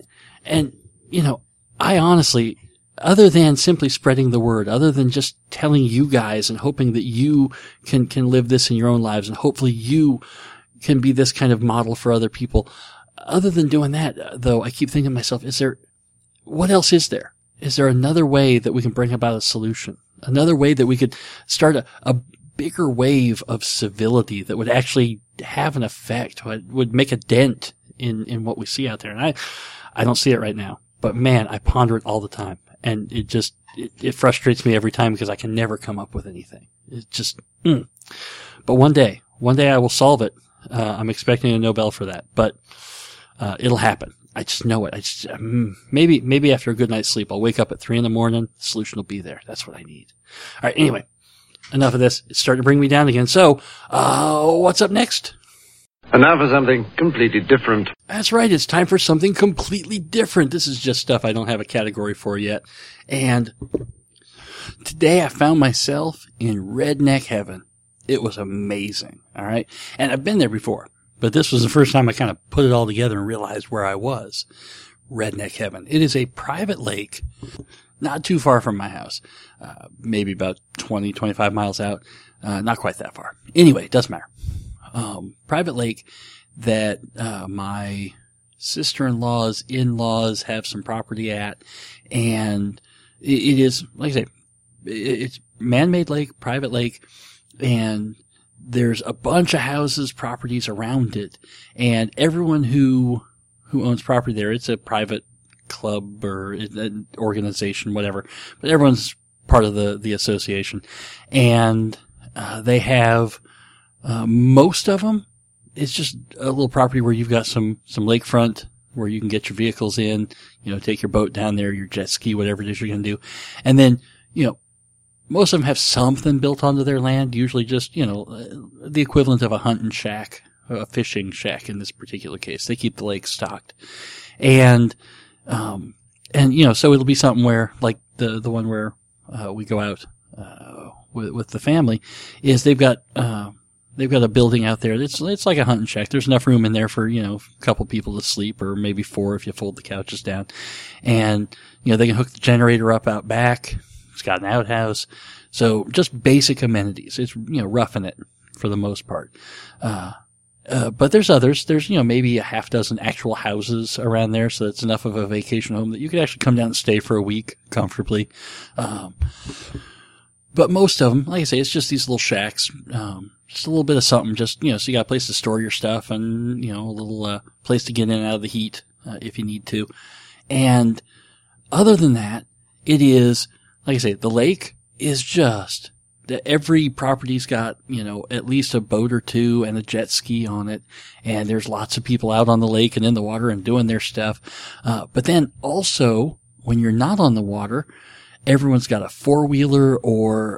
I honestly, other than simply spreading the word, other than just telling you guys and hoping that you can live this in your own lives, and hopefully you can be this kind of model for other people, other than doing that, though, I keep thinking to myself, what else is there? Is there another way that we can bring about a solution? Another way that we could start a bigger wave of civility that would actually have an effect, would make a dent in what we see out there? And I don't see it right now. But man, I ponder it all the time. And it frustrates me every time because I can never come up with anything. It's just, But one day I will solve it. I'm expecting a Nobel for that, but, it'll happen. I just know it. Maybe after a good night's sleep, I'll wake up at 3 a.m. The solution will be there. That's what I need. All right. Anyway, enough of this. It's starting to bring me down again. So, what's up next?
And now for something completely different.
That's right. It's time for something completely different. This is just stuff I don't have a category for yet. And today I found myself in redneck heaven. It was amazing. All right. And I've been there before, but this was the first time I kind of put it all together and realized where I was. Redneck heaven. It is a private lake, not too far from my house. Maybe about 20, 25 miles out. Not quite that far. Anyway, it doesn't matter. Private lake that, my sister-in-law's in-laws have some property at. And it is, like I say, it's man-made lake, private lake, and there's a bunch of houses, properties around it. And everyone who owns property there, it's a private club or an organization, whatever, but everyone's part of the association. And, they have, most of them, it's just a little property where you've got some lakefront where you can get your vehicles in, take your boat down there, your jet ski, whatever it is you're going to do. And then, most of them have something built onto their land, usually just, the equivalent of a hunting shack, a fishing shack in this particular case. They keep the lake stocked. And so it'll be something where, like the one where, we go out, with the family, is they've got a building out there. It's like a hunting shack. There's enough room in there for, a couple people to sleep, or maybe 4 if you fold the couches down. And, they can hook the generator up out back. It's got an outhouse. So just basic amenities. It's, roughing it for the most part. But there's others. There's, maybe a half dozen actual houses around there, so it's enough of a vacation home that you could actually come down and stay for a week comfortably. But most of them, like I say, it's just these little shacks, just a little bit of something, just, so you got a place to store your stuff and, a little, place to get in and out of the heat, if you need to. And other than that, it is, like I say, the lake is just, every property's got, at least a boat or two and a jet ski on it. And there's lots of people out on the lake and in the water and doing their stuff. But then also, when you're not on the water, everyone's got a four-wheeler or,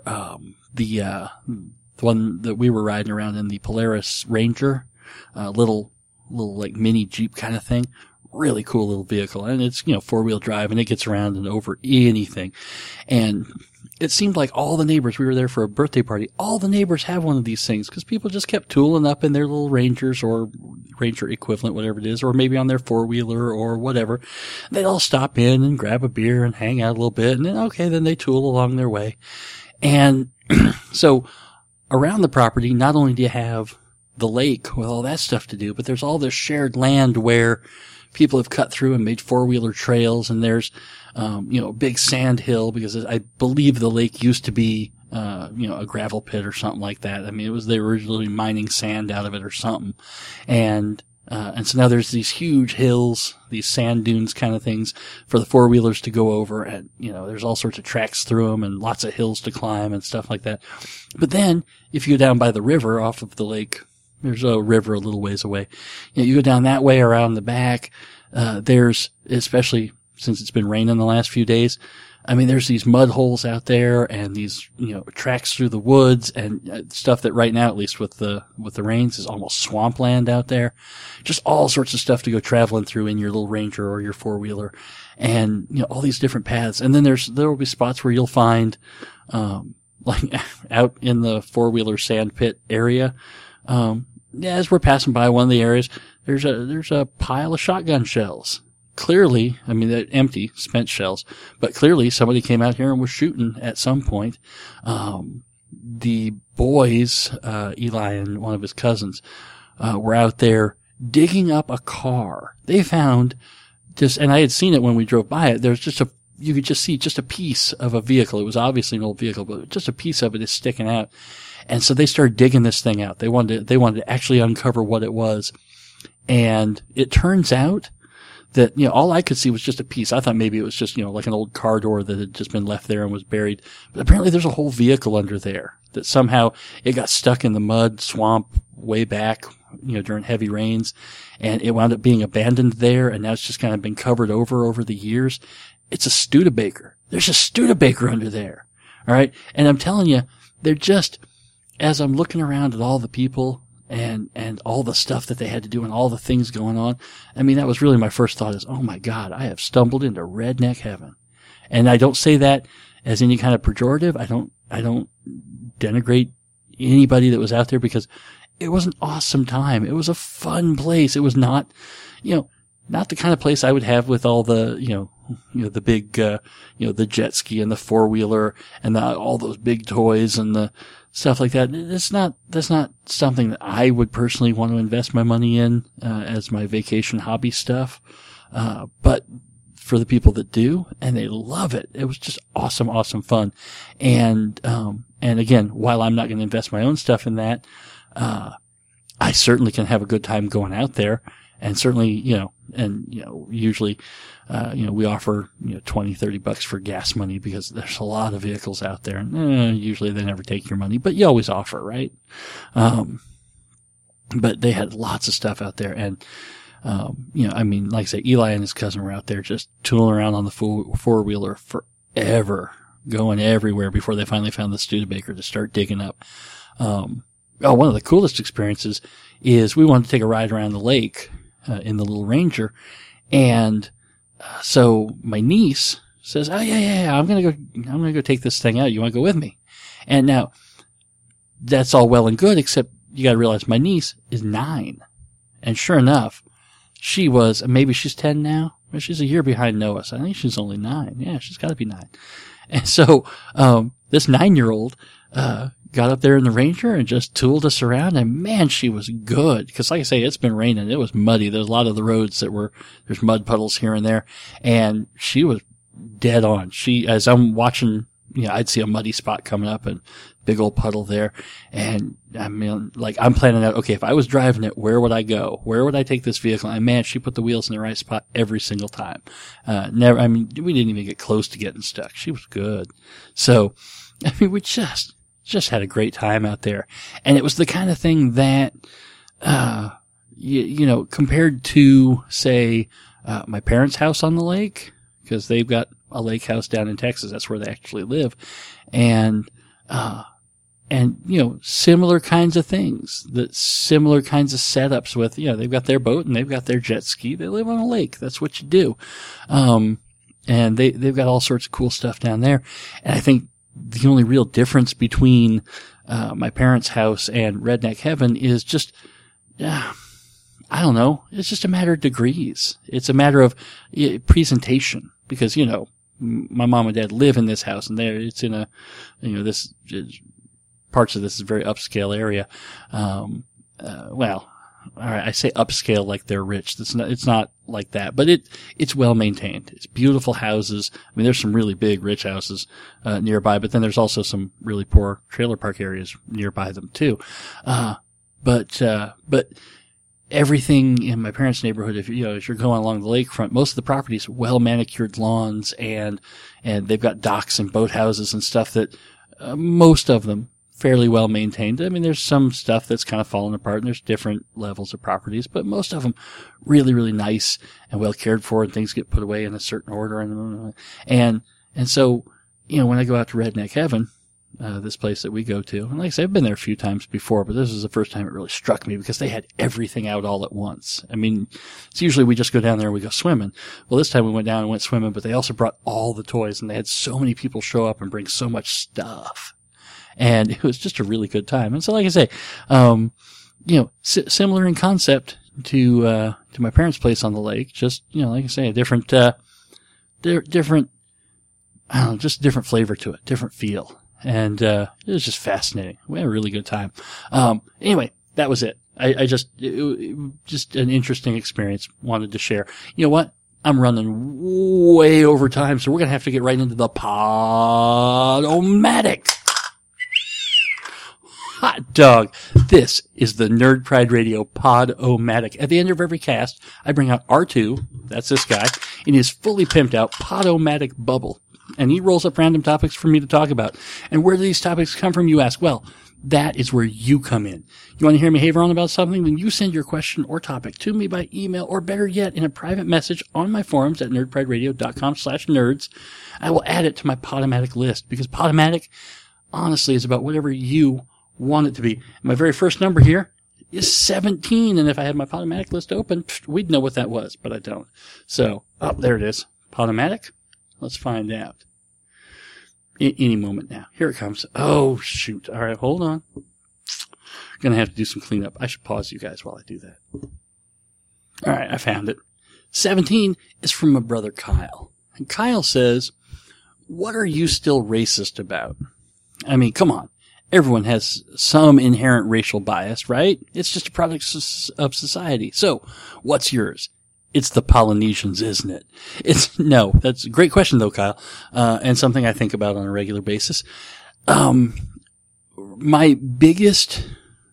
the one that we were riding around in, the Polaris Ranger, little like mini Jeep kind of thing. Really cool little vehicle. And it's, four-wheel drive and it gets around and over anything. And it seemed like all the neighbors, we were there for a birthday party, all the neighbors have one of these things because people just kept tooling up in their little Rangers or Ranger equivalent, whatever it is, or maybe on their four-wheeler or whatever. They'd all stop in and grab a beer and hang out a little bit, and then they tool along their way. And so around the property, not only do you have the lake with all that stuff to do, but there's all this shared land where people have cut through and made four-wheeler trails, and there's, a big sand hill because I believe the lake used to be, a gravel pit or something like that. I mean, they were originally mining sand out of it or something. And so now there's these huge hills, these sand dunes kind of things for the four-wheelers to go over, and, there's all sorts of tracks through them and lots of hills to climb and stuff like that. But then, if you go down by the river off of the lake, there's a river a little ways away. You go down that way around the back. There's, especially since it's been raining the last few days, there's these mud holes out there and these, tracks through the woods and stuff that right now, at least with the rains, is almost swampland out there. Just all sorts of stuff to go traveling through in your little Ranger or your four-wheeler, and, all these different paths. And then there will be spots where you'll find, like out in the four-wheeler sand pit area, as we're passing by one of the areas, there's a pile of shotgun shells. Clearly, they're empty, spent shells, but clearly somebody came out here and was shooting at some point. The boys, Eli and one of his cousins, were out there digging up a car. They found and I had seen it when we drove by it, there's you could just see just a piece of a vehicle. It was obviously an old vehicle, but just a piece of it is sticking out. And so they started digging this thing out. They wanted to actually uncover what it was. And it turns out that, all I could see was just a piece. I thought maybe it was just, like an old car door that had just been left there and was buried. But apparently there's a whole vehicle under there that somehow it got stuck in the mud swamp way back, during heavy rains. And it wound up being abandoned there. And now it's just kind of been covered over the years. It's a Studebaker. There's a Studebaker under there. All right. And I'm telling you, they're just, as I'm looking around at all the people and all the stuff that they had to do and all the things going on, that was really my first thought is, oh my God, I have stumbled into redneck heaven. And I don't say that as any kind of pejorative. I don't denigrate anybody that was out there because it was an awesome time. It was a fun place. It was not, not the kind of place I would have with all the, the big, the jet ski and the four-wheeler and all those big toys and the stuff like that. That's not something that I would personally want to invest my money in, as my vacation hobby stuff. But for the people that do, and they love it, it was just awesome, awesome fun. And again, while I'm not going to invest my own stuff in that, I certainly can have a good time going out there. And certainly, usually, we offer, $20-$30 for gas money because there's a lot of vehicles out there. And usually they never take your money, but you always offer, right? But they had lots of stuff out there. And, like I say, Eli and his cousin were out there just tooling around on the four-wheeler forever, going everywhere before they finally found the Studebaker to start digging up. One of the coolest experiences is we wanted to take a ride around the lake, in the little Ranger. And, so my niece says, oh yeah, I'm going to go take this thing out. You want to go with me? And now that's all well and good, except you got to realize my niece is 9. And sure enough, maybe she's 10 now. Well, she's a year behind Noah. So I think she's only 9. Yeah, she's got to be 9. And so, this 9-year-old, got up there in the Ranger and just tooled us around, and man, she was good. Cause like I say, it's been raining. It was muddy. There's a lot of the roads there's mud puddles here and there, and she was dead on. As I'm watching, I'd see a muddy spot coming up and big old puddle there. And I mean, like, I'm planning out, okay, if I was driving it, where would I go? Where would I take this vehicle? And man, she put the wheels in the right spot every single time. We didn't even get close to getting stuck. She was good. So, I mean, we just had a great time out there. And it was the kind of thing that, compared to, say, my parents' house on the lake, because they've got a lake house down in Texas. That's where they actually live. And similar kinds of things, similar kinds of setups with, they've got their boat and they've got their jet ski. They live on a lake. That's what you do. And they've got all sorts of cool stuff down there. And I think the only real difference between, my parents' house and Redneck Heaven is just, I don't know. It's just a matter of degrees. It's a matter of presentation because, my mom and dad live in this house and it's in parts of this is a very upscale area. All right, I say upscale like they're rich. It's not like that, but it's well maintained. It's beautiful houses. I mean, there's some really big rich houses, nearby, but then there's also some really poor trailer park areas nearby them too. But everything in my parents' neighborhood, as you're going along the lakefront, most of the properties, well manicured lawns and they've got docks and boathouses and stuff that, most of them fairly well maintained. I mean, there's some stuff that's kind of fallen apart and there's different levels of properties, but most of them really, really nice and well cared for and things get put away in a certain order. And so, when I go out to Redneck Heaven, this place that we go to, and like I say, I've been there a few times before, but this is the first time it really struck me because they had everything out all at once. I mean, it's usually we just go down there and we go swimming. Well, this time we went down and went swimming, but they also brought all the toys and they had so many people show up and bring so much stuff. And it was just a really good time. And so, like I say, similar in concept to my parents' place on the lake, just, like I say, a different, different, I don't know, just a different flavor to it, different feel. And, it was just fascinating. We had a really good time. Anyway, that was it. I just an interesting experience. Wanted to share. You know what? I'm running way over time, so we're going to have to get right into the Pod-O-Matic. Hot dog. This is the Nerd Pride Radio Pod-O-Matic. At the end of every cast, I bring out R2, that's this guy, in his fully pimped out Pod-O-Matic bubble. And he rolls up random topics for me to talk about. And where do these topics come from, you ask? Well, that is where you come in. You want to hear me haver on about something? Then you send your question or topic to me by email, or better yet, in a private message on my forums at nerdprideradio.com/nerds. I will add it to my Podomatic list, because Podomatic, honestly, is about whatever you want it to be. My very first number here is 17, and if I had my Podomatic list open, we'd know what that was, but I don't. So, there it is. Podomatic? Let's find out. Any moment now. Here it comes. Oh, shoot. All right, hold on. Gonna have to do some cleanup. I should pause you guys while I do that. All right, I found it. 17 is from my brother Kyle. And Kyle says, what are you still racist about? I mean, come on. Everyone has some inherent racial bias, right? It's just a product of society. So, what's yours? It's the Polynesians, isn't it? No, that's a great question though, Kyle. And something I think about on a regular basis. My biggest,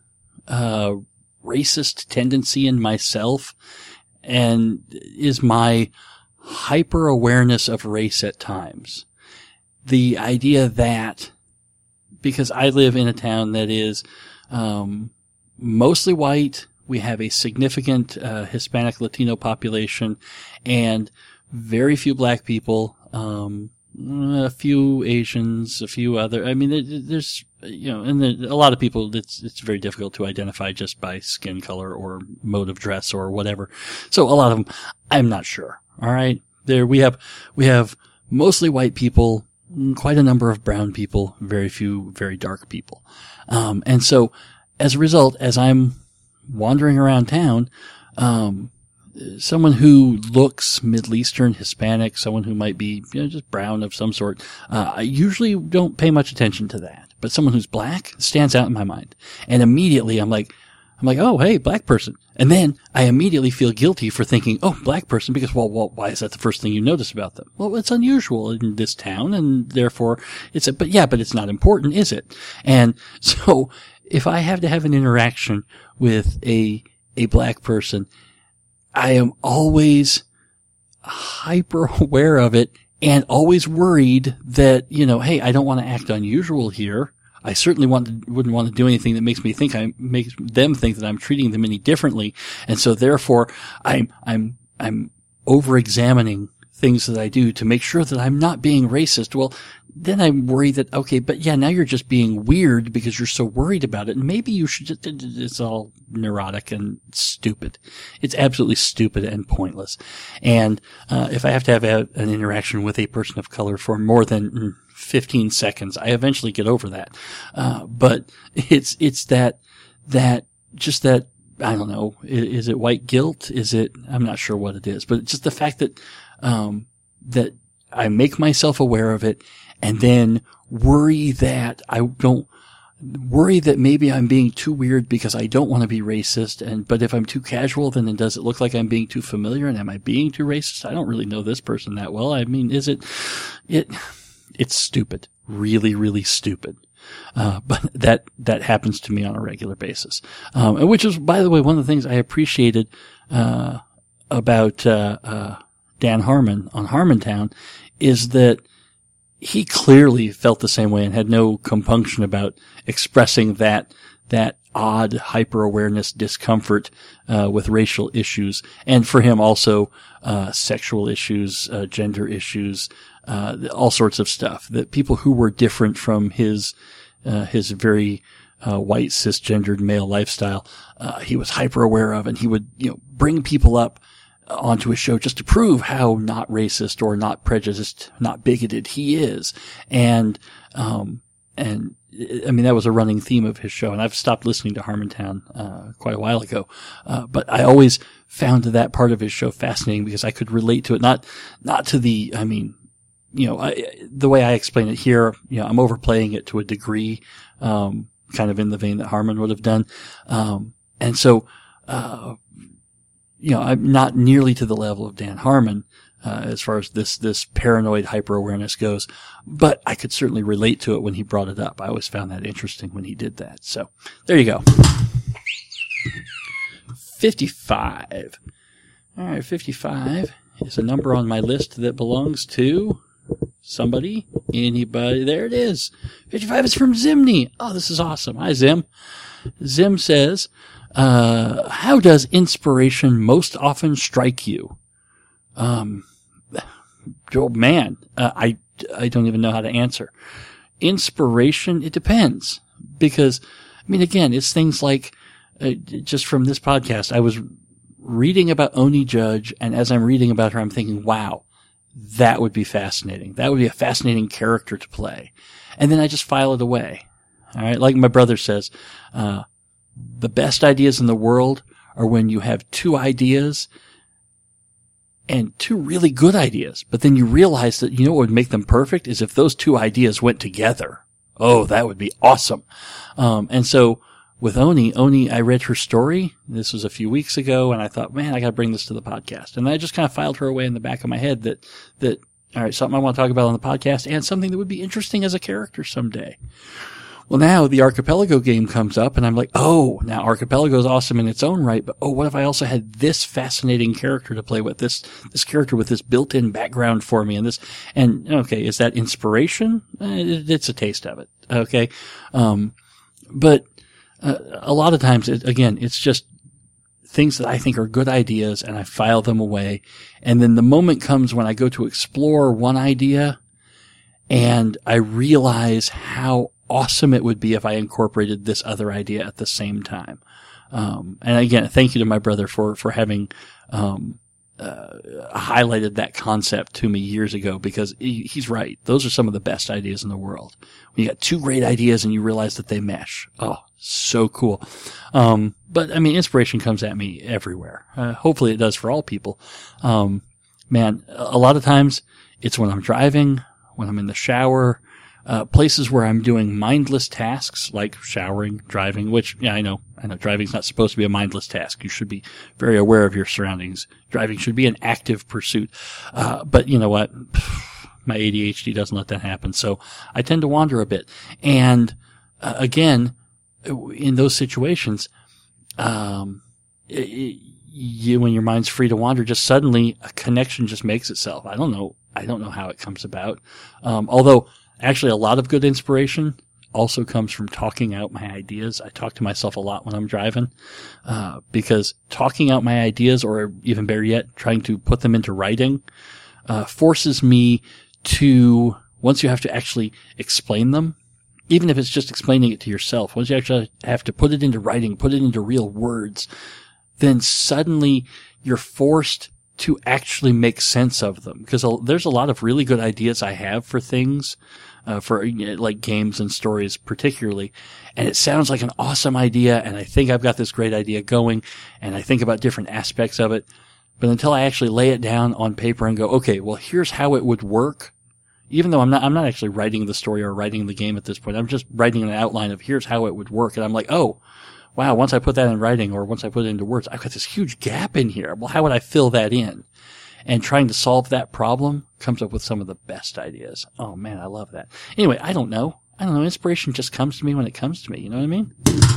racist tendency in myself and is my hyper awareness of race at times. The idea that, because I live in a town that is, mostly white, we have a significant Hispanic Latino population and very few black people, a few Asians, a few other. I mean, there's, and a lot of people, it's very difficult to identify just by skin color or mode of dress or whatever. So a lot of them, I'm not sure. All right. We have mostly white people, quite a number of brown people, very few very dark people. And so as a result, as I'm wandering around town, someone who looks Middle Eastern, Hispanic, someone who might be just brown of some sort, I usually don't pay much attention to that. but someone who's black stands out in my mind. And immediately I'm like, oh, hey, black person. And then I immediately feel guilty for thinking, oh, black person, because, well, why is that the first thing you notice about them? Well, it's unusual in this town, and therefore but it's not important, is it? And so if I have to have an interaction with a black person, I am always hyper aware of it and always worried that, hey, I don't want to act unusual here. I certainly wouldn't want to do anything that makes them think that I'm treating them any differently. And so therefore I'm over-examining things that I do to make sure that I'm not being racist. Well, then I'm worried that, okay, but yeah, now you're just being weird because you're so worried about it. And maybe you should it's all neurotic and stupid. It's absolutely stupid and pointless. And, if I have to have an interaction with a person of color for more than 15 seconds, I eventually get over that. But it's that, I don't know, is it white guilt? I'm not sure what it is, but it's just the fact that, that I make myself aware of it and then worry that maybe I'm being too weird because I don't want to be racist. But if I'm too casual, then does it look like I'm being too familiar? And am I being too racist? I don't really know this person that well. I mean, it's stupid. Really, really stupid. But that happens to me on a regular basis. Which is, by the way, one of the things I appreciated, about, Dan Harmon on Harmontown is that he clearly felt the same way and had no compunction about expressing that odd hyper-awareness discomfort, with racial issues. And for him also, sexual issues, gender issues, all sorts of stuff that people who were different from his very, white cisgendered male lifestyle, he was hyper aware of, and he would, bring people up onto his show just to prove how not racist or not prejudiced, not bigoted he is. And I mean, that was a running theme of his show, and I've stopped listening to Harmontown, quite a while ago. But I always found that part of his show fascinating because I could relate to it, not to the, I mean, the way I explain it here, I'm overplaying it to a degree, kind of in the vein that Harmon would have done. And so, I'm not nearly to the level of Dan Harmon, as far as this paranoid hyper-awareness goes, but I could certainly relate to it when he brought it up. I always found that interesting when he did that. So, there you go. 55. Alright, 55 is a number on my list that belongs to somebody, anybody. There it is. 55 is from Zimney. Oh, this is awesome. Hi, Zim. Zim says, how does inspiration most often strike you? Oh man, I don't even know how to answer. Inspiration, it depends. Because, I mean, again, it's things like, just from this podcast, I was reading about Oni Judge, and as I'm reading about her, I'm thinking, wow, that would be fascinating. That would be a fascinating character to play. And then I just file it away. All right. Like my brother says, the best ideas in the world are when you have two ideas and two really good ideas, but then you realize that, what would make them perfect is if those two ideas went together. Oh, that would be awesome. And so with Oni, I read her story. This was a few weeks ago, and I thought, man, I got to bring this to the podcast. And I just kind of filed her away in the back of my head that, all right, something I want to talk about on the podcast and something that would be interesting as a character someday. Well, now the Archipelago game comes up, and I'm like, oh, now Archipelago is awesome in its own right, but oh, what if I also had this fascinating character to play with, this character with this built-in background for me, and okay, is that inspiration? It's a taste of it, okay? But a lot of times, it's just things that I think are good ideas, and I file them away, and then the moment comes when I go to explore one idea, and I realize how awesome it would be if I incorporated this other idea at the same time. And again, thank you to my brother for having, highlighted that concept to me years ago, because he's right. Those are some of the best ideas in the world. When you got two great ideas and you realize that they mesh. Oh, so cool. But I mean, inspiration comes at me everywhere. Hopefully it does for all people. Man, a lot of times it's when I'm driving, when I'm in the shower, places where I'm doing mindless tasks like showering, driving, which, yeah, I know driving's not supposed to be a mindless task. You should be very aware of your surroundings. Driving should be an active pursuit. But you know what? My ADHD doesn't let that happen. So I tend to wander a bit. And, again, in those situations, when your mind's free to wander, just suddenly a connection just makes itself. I don't know how it comes about. Although actually a lot of good inspiration also comes from talking out my ideas. I talk to myself a lot when I'm driving, because talking out my ideas, or even better yet, trying to put them into writing, forces me to, once you have to actually explain them, even if it's just explaining it to yourself, once you actually have to put it into writing, put it into real words, then suddenly you're forced to actually make sense of them. Because there's a lot of really good ideas I have for things, for like games and stories particularly, and it sounds like an awesome idea, and I think I've got this great idea going, and I think about different aspects of it. But until I actually lay it down on paper and go, okay, well, here's how it would work, even though I'm not actually writing the story or writing the game at this point. I'm just writing an outline of here's how it would work. And I'm like, oh, wow, once I put that in writing or once I put it into words, I've got this huge gap in here. Well, how would I fill that in? And trying to solve that problem comes up with some of the best ideas. Oh man, I love that. Anyway, I don't know. Inspiration just comes to me when it comes to me. You know what I mean?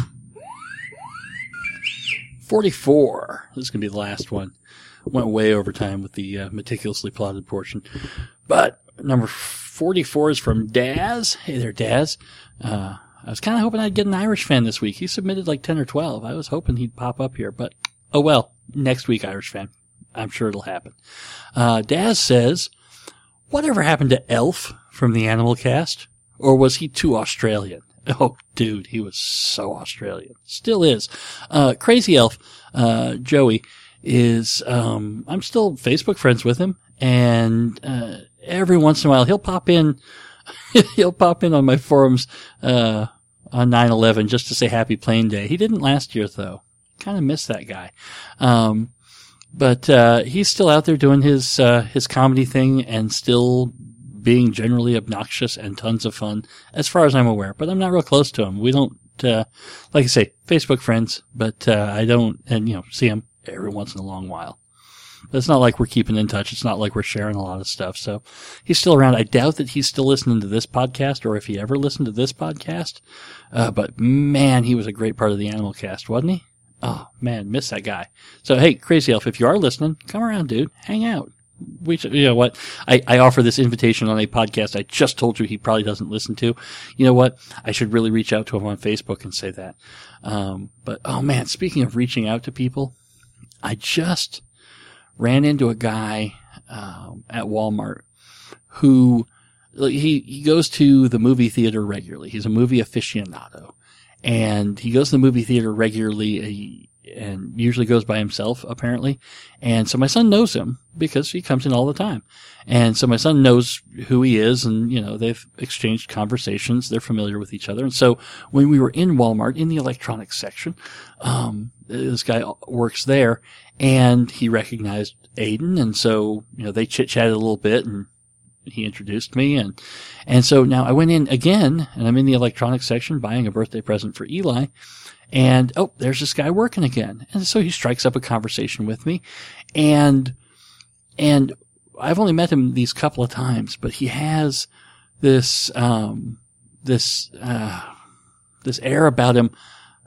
44. This is going to be the last one. Went way over time with the meticulously plotted portion. But number 44 is from Daz. Hey there, Daz. I was kind of hoping I'd get an Irish fan this week. He submitted like 10 or 12. I was hoping he'd pop up here, but oh well. Next week, Irish fan. I'm sure it'll happen. Daz says, whatever happened to Elf from the Animal Cast? Or was he too Australian? Oh, dude, he was so Australian. Still is. Crazy Elf, Joey, is, I'm still Facebook friends with him, and every once in a while he'll pop in on my forums on 9/11 just to say Happy Plane Day. He didn't last year though. Kind of miss that guy. But he's still out there doing his comedy thing and still being generally obnoxious and tons of fun as far as I'm aware. But I'm not real close to him. We don't, like I say, Facebook friends, but I don't, and see him every once in a long while. But it's not like we're keeping in touch. It's not like we're sharing a lot of stuff. So he's still around. I doubt that he's still listening to this podcast, or if he ever listened to this podcast. But man, he was a great part of the Animal Cast, wasn't he? Oh man, miss that guy. So hey, Crazy Elf, if you are listening, come around, dude. Hang out. You know what? I offer this invitation on a podcast I just told you he probably doesn't listen to. You know what? I should really reach out to him on Facebook and say that. But oh man, speaking of reaching out to people, I just ran into a guy at Walmart who he goes to the movie theater regularly. He's a movie aficionado, and he goes to the movie theater regularly and usually goes by himself, apparently. And so my son knows him because he comes in all the time. And so my son knows who he is, and they've exchanged conversations. They're familiar with each other. And so when we were in Walmart in the electronics section, this guy works there, and he recognized Aiden, and so they chit-chatted a little bit, and he introduced me, and so now I went in again, and I'm in the electronics section buying a birthday present for Eli, and oh, there's this guy working again. And so he strikes up a conversation with me, and I've only met him these couple of times, but he has this air about him.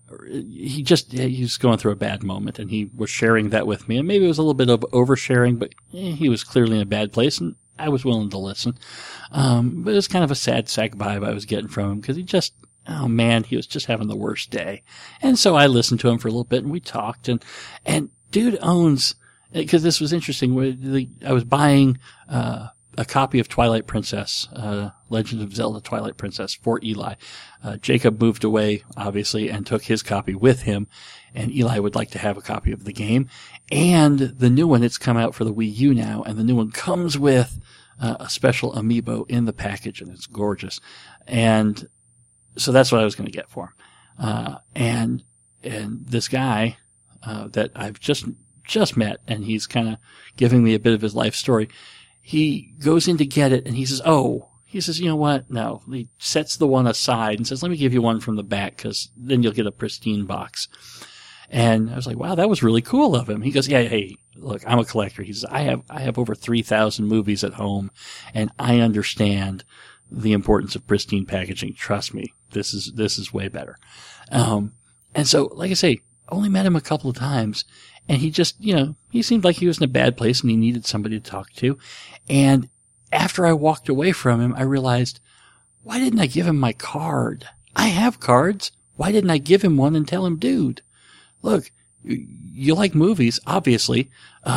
He's going through a bad moment, and he was sharing that with me, and maybe it was a little bit of oversharing, but he was clearly in a bad place, and I was willing to listen. But it was kind of a sad sack vibe I was getting from him, because he was just having the worst day. And so I listened to him for a little bit, and we talked, and dude owns, because this was interesting, I was buying a copy of Twilight Princess, Legend of Zelda Twilight Princess for Eli. Jacob moved away, obviously, and took his copy with him, and Eli would like to have a copy of the game. And the new one, it's come out for the Wii U now, and the new one comes with a special amiibo in the package, and it's gorgeous. And so that's what I was going to get for him. And this guy that I've just met, and he's kind of giving me a bit of his life story, he goes in to get it, and he says, he says, you know what? No. He sets the one aside and says, let me give you one from the back because then you'll get a pristine box. And I was like, wow, that was really cool of him. He goes, yeah, hey, look, I'm a collector. He says, I have over 3,000 movies at home and I understand the importance of pristine packaging. Trust me, this is way better. And so, like I say, only met him a couple of times and he just, he seemed like he was in a bad place and he needed somebody to talk to. And after I walked away from him, I realized, why didn't I give him my card? I have cards. Why didn't I give him one and tell him, dude, look, you like movies, obviously.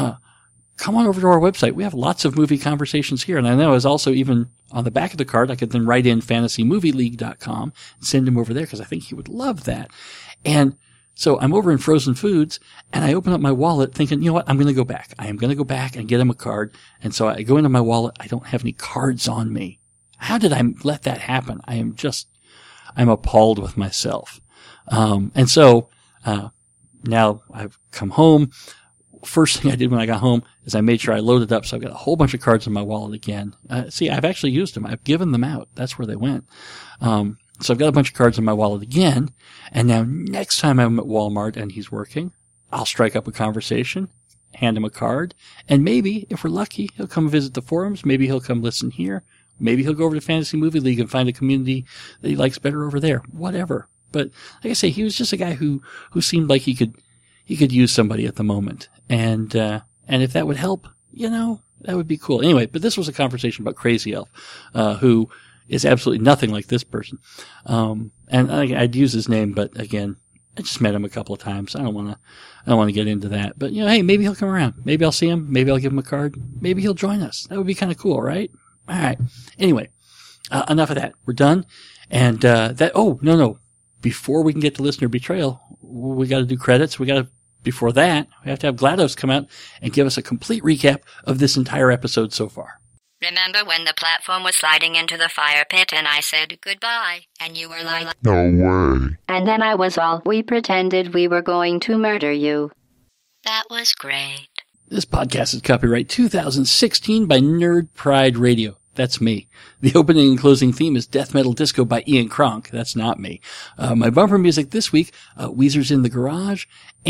Come on over to our website. We have lots of movie conversations here. And I know it's also even on the back of the card, I could then write in fantasymovieleague.com and send him over there because I think he would love that. And so I'm over in Frozen Foods and I open up my wallet thinking, you know what? I'm going to go back. I am going to go back and get him a card. And so I go into my wallet. I don't have any cards on me. How did I let that happen? I'm appalled with myself. And so, now I've come home. First thing I did when I got home is I made sure I loaded up. So I've got a whole bunch of cards in my wallet again. See, I've actually used them. I've given them out. That's where they went. So I've got a bunch of cards in my wallet again. And now next time I'm at Walmart and he's working, I'll strike up a conversation, hand him a card. And maybe, if we're lucky, he'll come visit the forums. Maybe he'll come listen here. Maybe he'll go over to Fantasy Movie League and find a community that he likes better over there. Whatever. But like I say, he was just a guy who seemed like he could use somebody at the moment. And if that would help, that would be cool. Anyway, but this was a conversation about Crazy Elf, who is absolutely nothing like this person. And I'd use his name, but again, I just met him a couple of times. I don't want to get into that, but hey, maybe he'll come around. Maybe I'll see him. Maybe I'll give him a card. Maybe he'll join us. That would be kind of cool, right? All right. Anyway, enough of that. We're done. And, no. Before we can get to listener betrayal, we got to do credits. Before that, we have to have GLaDOS come out and give us a complete recap of this entire episode so far.
Remember when the platform was sliding into the fire pit and I said goodbye and you were like,
no way.
And then I was all, we pretended we were going to murder you. That was great.
This podcast is copyright 2016 by Nerd Pride Radio. That's me. The opening and closing theme is Death Metal Disco by Ian Kronk. That's not me. My bumper music this week, Weezer's In the Garage,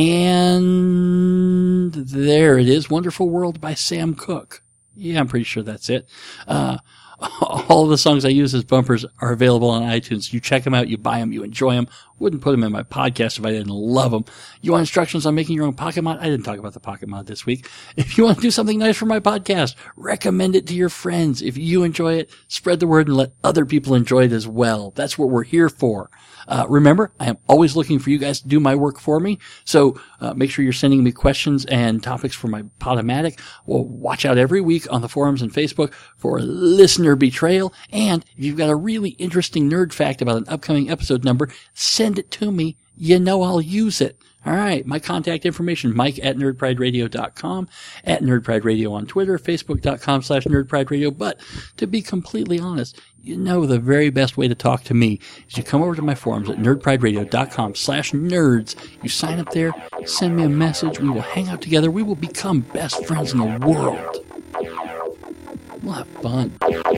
and there it is, Wonderful World by Sam Cooke. Yeah, I'm pretty sure that's it. All the songs I use as bumpers are available on iTunes. You check them out, you buy them, you enjoy them. Wouldn't put them in my podcast if I didn't love them. You want instructions on making your own Pocket Mod? I didn't talk about the Pocket Mod this week. If you want to do something nice for my podcast, recommend it to your friends. If you enjoy it, spread the word and let other people enjoy it as well. That's what we're here for. Remember, I am always looking for you guys to do my work for me. So make sure you're sending me questions and topics for my Podomatic. Well, watch out every week on the forums and Facebook for listener betrayal. And if you've got a really interesting nerd fact about an upcoming episode number, send it to me. I'll use it. All right. My contact information, Mike@nerdprideradio.com, @nerdprideradio on Twitter, Facebook.com/nerdprideradio. But to be completely honest, the very best way to talk to me is you come over to my forums at nerdprideradio.com/nerds. You sign up there, send me a message. We will hang out together. We will become best friends in the world. We'll have fun.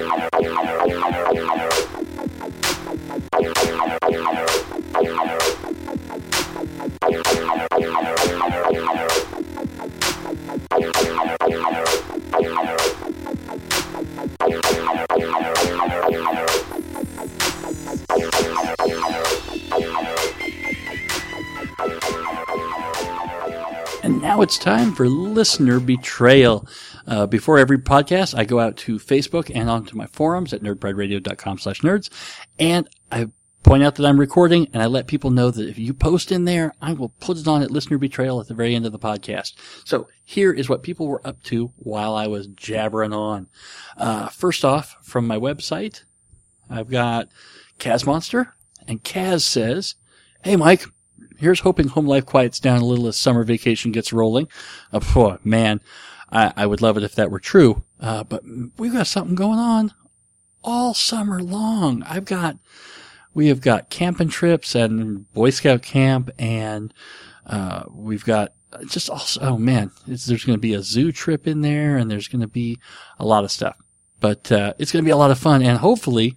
And now it's time for listener betrayal. Before every podcast, I go out to Facebook and onto my forums at nerdprideradio.com/nerds, and I point out that I'm recording, and I let people know that if you post in there, I will put it on at listener betrayal at the very end of the podcast. So here is what people were up to while I was jabbering on. First off, from my website, I've got Kaz Monster, and Kaz says, "Hey Mike, here's hoping home life quiets down a little as summer vacation gets rolling." Man, I would love it if that were true. But we've got something going on all summer long. We have got camping trips and Boy Scout camp, and we've got there's going to be a zoo trip in there, and there's going to be a lot of stuff. But it's going to be a lot of fun, and hopefully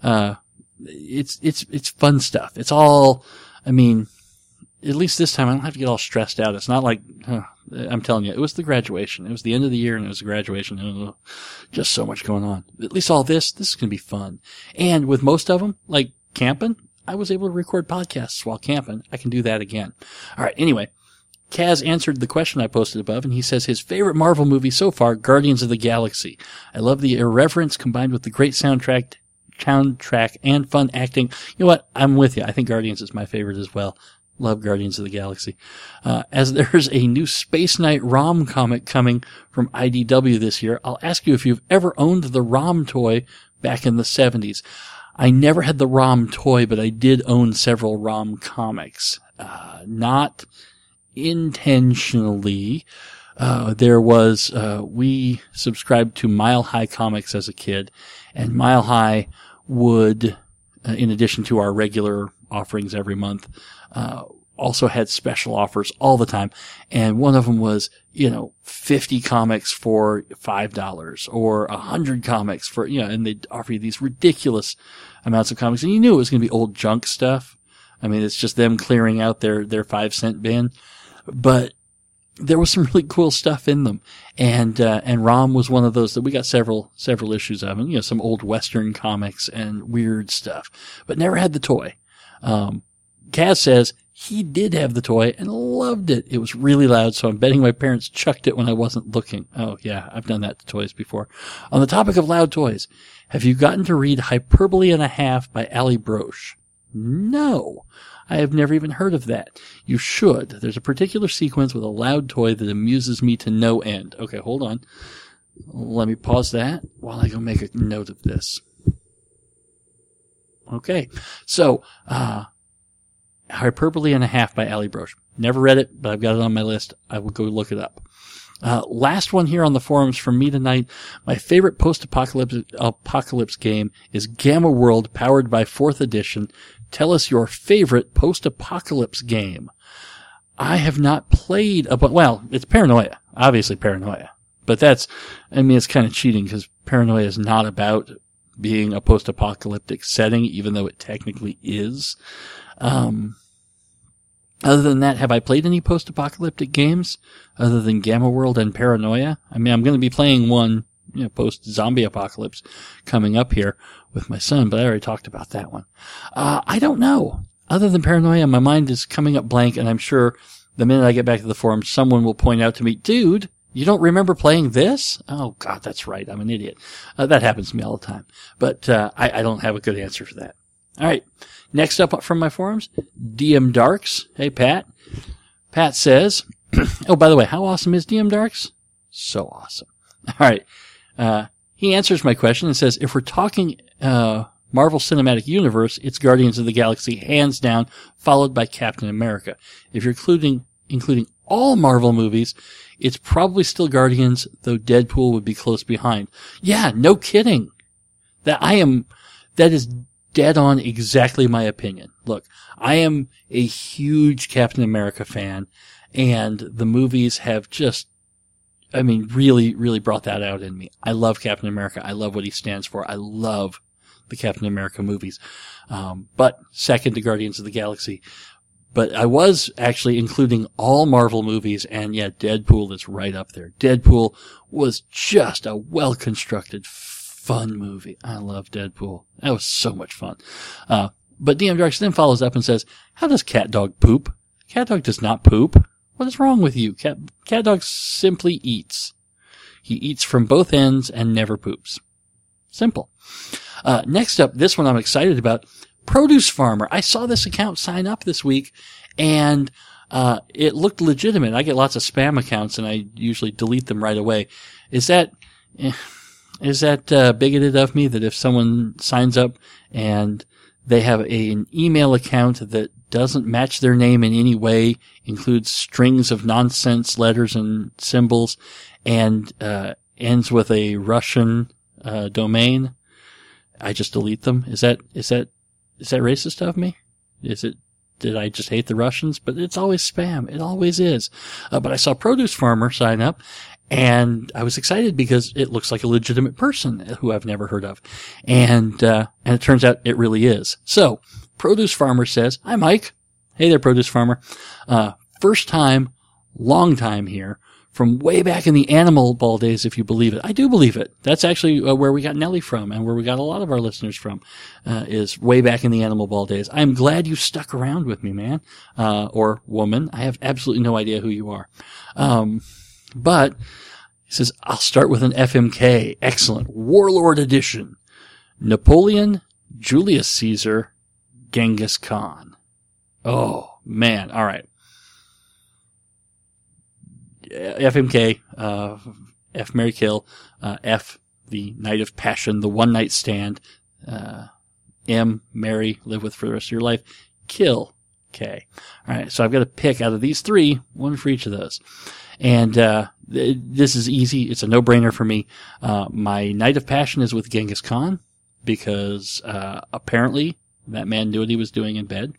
it's fun stuff. It's all, I mean, at least this time I don't have to get all stressed out. It's not like, I'm telling you, it was the graduation. It was the end of the year and it was the graduation. And just so much going on. At least all this is going to be fun. And with most of them, like camping, I was able to record podcasts while camping. I can do that again. All right. Anyway, Kaz answered the question I posted above, and he says his favorite Marvel movie so far, Guardians of the Galaxy. I love the irreverence combined with the great soundtrack and fun acting. You know what? I'm with you. I think Guardians is my favorite as well. Love Guardians of the Galaxy. As there's a new Space Knight ROM comic coming from IDW this year, I'll ask you if you've ever owned the ROM toy back in the 70s. I never had the ROM toy, but I did own several ROM comics. Not intentionally. We subscribed to Mile High Comics as a kid, and Mile High would, in addition to our regular offerings every month, also had special offers all the time. And one of them was, 50 comics for $5 or 100 comics for, and they'd offer you these ridiculous amounts of comics. And you knew it was going to be old junk stuff. I mean, it's just them clearing out their 5-cent bin. But there was some really cool stuff in them. And ROM was one of those that we got several issues of, and, some old Western comics and weird stuff, but never had the toy. Kaz says he did have the toy and loved it. It was really loud, so I'm betting my parents chucked it when I wasn't looking. Oh yeah, I've done that to toys before. On the topic of loud toys, have you gotten to read Hyperbole and a Half by Ali Broche? No. I have never even heard of that. You should. There's a particular sequence with a loud toy that amuses me to no end. Okay, hold on. Let me pause that while I go make a note of this. Okay. So, Hyperbole and a Half by Ali Broche. Never read it, but I've got it on my list. I will go look it up. Last one here on the forums from me tonight. My favorite post-apocalypse game is Gamma World, powered by 4th Edition. Tell us your favorite post-apocalypse game. I have not played it's Paranoia. Obviously Paranoia. But it's kind of cheating because Paranoia is not about being a post-apocalyptic setting, even though it technically is. Other than that, have I played any post-apocalyptic games other than Gamma World and Paranoia? I mean, I'm going to be playing one, post-zombie apocalypse coming up here with my son, but I already talked about that one. I don't know. Other than Paranoia, my mind is coming up blank, and I'm sure the minute I get back to the forum, someone will point out to me, dude, you don't remember playing this? Oh, God, that's right. I'm an idiot. That happens to me all the time. But I don't have a good answer for that. All right. Next up from my forums, DM Darks. Hey, Pat. Pat says, oh, by the way, how awesome is DM Darks? So awesome. All right. He answers my question and says, if we're talking Marvel Cinematic Universe, it's Guardians of the Galaxy, hands down, followed by Captain America. If you're including all Marvel movies, it's probably still Guardians, though Deadpool would be close behind. Yeah, no kidding. That is dead on exactly my opinion. Look, I am a huge Captain America fan, and the movies have just, really, really brought that out in me. I love Captain America. I love what he stands for. I love the Captain America movies. But second to Guardians of the Galaxy. But I was actually including all Marvel movies, and yeah, Deadpool is right up there. Deadpool was just a well-constructed, fun movie. I love Deadpool. That was so much fun. But DM Darks then follows up and says, how does Cat Dog poop? Cat Dog does not poop. What is wrong with you? Cat Dog simply eats. He eats from both ends and never poops. Simple. Next up, this one I'm excited about. Produce Farmer. I saw this account sign up this week, and it looked legitimate. I get lots of spam accounts, and I usually delete them right away. Is that bigoted of me that if someone signs up and they have an email account that doesn't match their name in any way, includes strings of nonsense letters and symbols, and ends with a Russian domain, I just delete them? Is that racist of me? Does did I just hate the Russians? But it's always spam. It always is. But I saw Produce Farmer sign up, and I was excited because it looks like a legitimate person who I've never heard of. And it turns out it really is. So, Produce Farmer says, "Hi, Mike." Hey there, Produce Farmer. First time, long time here. From way back in the Animal Ball days, if you believe it. I do believe it. That's actually where we got Nellie from, and where we got a lot of our listeners from, is way back in the Animal Ball days. I'm glad you stuck around with me, man. Or woman. I have absolutely no idea who you are. But, he says, I'll start with an FMK. Excellent. Warlord edition. Napoleon, Julius Caesar, Genghis Khan. Oh, man. All right. FMK, F Marry Kill, F the Night of Passion, the one night stand, M Marry, live with for the rest of your life, Kill K. Alright, so I've got to pick out of these three, one for each of those. And this is easy, it's a no-brainer for me. My Night of Passion is with Genghis Khan, because apparently that man knew what he was doing in bed.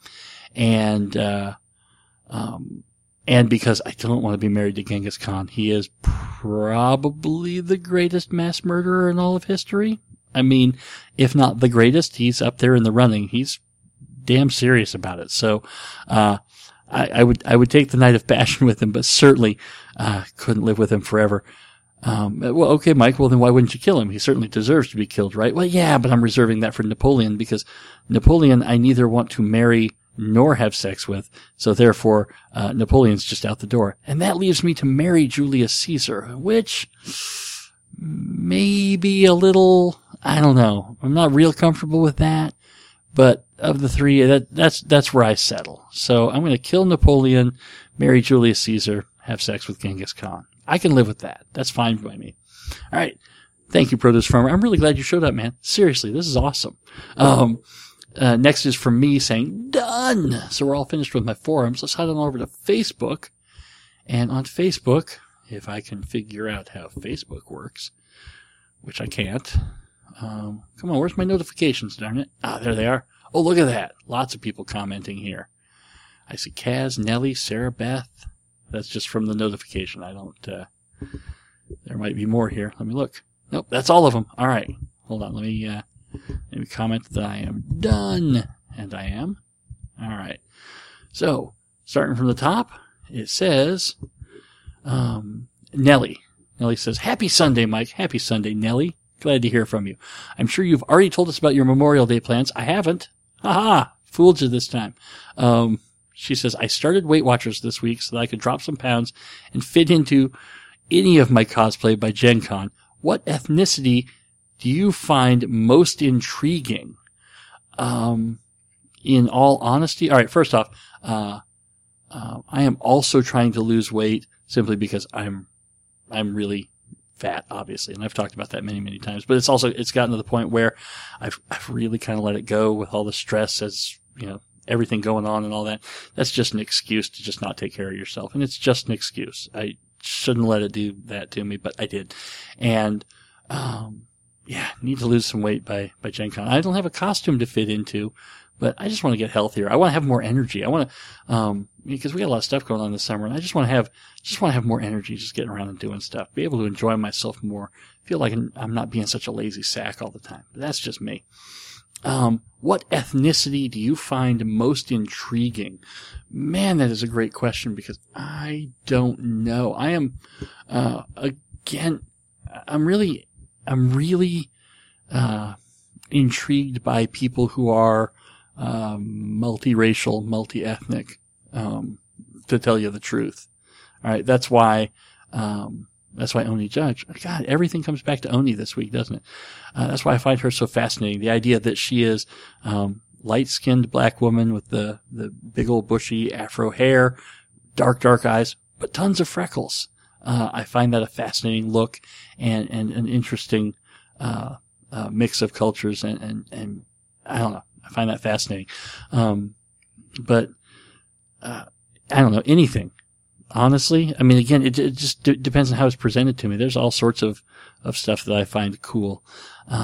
And because I don't want to be married to Genghis Khan. He is probably the greatest mass murderer in all of history. I mean, if not the greatest, he's up there in the running. He's damn serious about it. So, I would take the Night of Passion with him, but certainly, couldn't live with him forever. Well, okay, Mike, well then why wouldn't you kill him? He certainly deserves to be killed, right? Well, yeah, but I'm reserving that for Napoleon, because Napoleon I neither want to marry nor have sex with, so therefore, Napoleon's just out the door. And that leaves me to marry Julius Caesar, which may be a little, I don't know. I'm not real comfortable with that, but of the three, that's where I settle. So I'm gonna kill Napoleon, marry Julius Caesar, have sex with Genghis Khan. I can live with that. That's fine by me. Alright. Thank you, Produce Farmer. I'm really glad you showed up, man. Seriously, this is awesome. Next is from me saying, done! So we're all finished with my forums. Let's head on over to Facebook. And on Facebook, if I can figure out how Facebook works, which I can't. Come on, where's my notifications, darn it? Ah, there they are. Oh, look at that. Lots of people commenting here. I see Kaz, Nellie, Sarah Beth. That's just from the notification. I don't, there might be more here. Let me look. Nope, that's all of them. All right. Hold on. Let me comment that I am done. And I am. All right. So, starting from the top, it says, Nellie. Nellie says, Happy Sunday, Mike. Happy Sunday, Nellie. Glad to hear from you. I'm sure you've already told us about your Memorial Day plans. I haven't. Haha. Fooled you this time. She says, I started Weight Watchers this week so that I could drop some pounds and fit into any of my cosplay by Gen Con. What ethnicity do you find most intriguing? In all honesty, all right, first off, I am also trying to lose weight simply because I'm really fat, obviously, and I've talked about that many, many times, but it's gotten to the point where I've really kind of let it go with all the stress as, you know, everything going on and all that. That's just an excuse to just not take care of yourself. And it's just an excuse. I shouldn't let it do that to me, but I did. And, need to lose some weight by Gen Con. I don't have a costume to fit into, but I just want to get healthier. I want to have more energy. I want to, because we got a lot of stuff going on this summer, and I just want to have more energy just getting around and doing stuff. Be able to enjoy myself more. Feel like I'm not being such a lazy sack all the time. But that's just me. What ethnicity do you find most intriguing? Man, that is a great question because I don't know. I am, I'm really, intrigued by people who are, multiracial, multi-ethnic, to tell you the truth. All right. That's why Oni Judge. God, everything comes back to Oni this week, doesn't it? That's why I find her so fascinating. The idea that she is, light-skinned black woman with the big old bushy afro hair, dark eyes, but tons of freckles. I find that a fascinating look and an interesting, mix of cultures and I don't know. I find that fascinating. But I don't know, anything. Honestly, I mean, again, it just depends on how it's presented to me. There's all sorts of stuff that I find cool.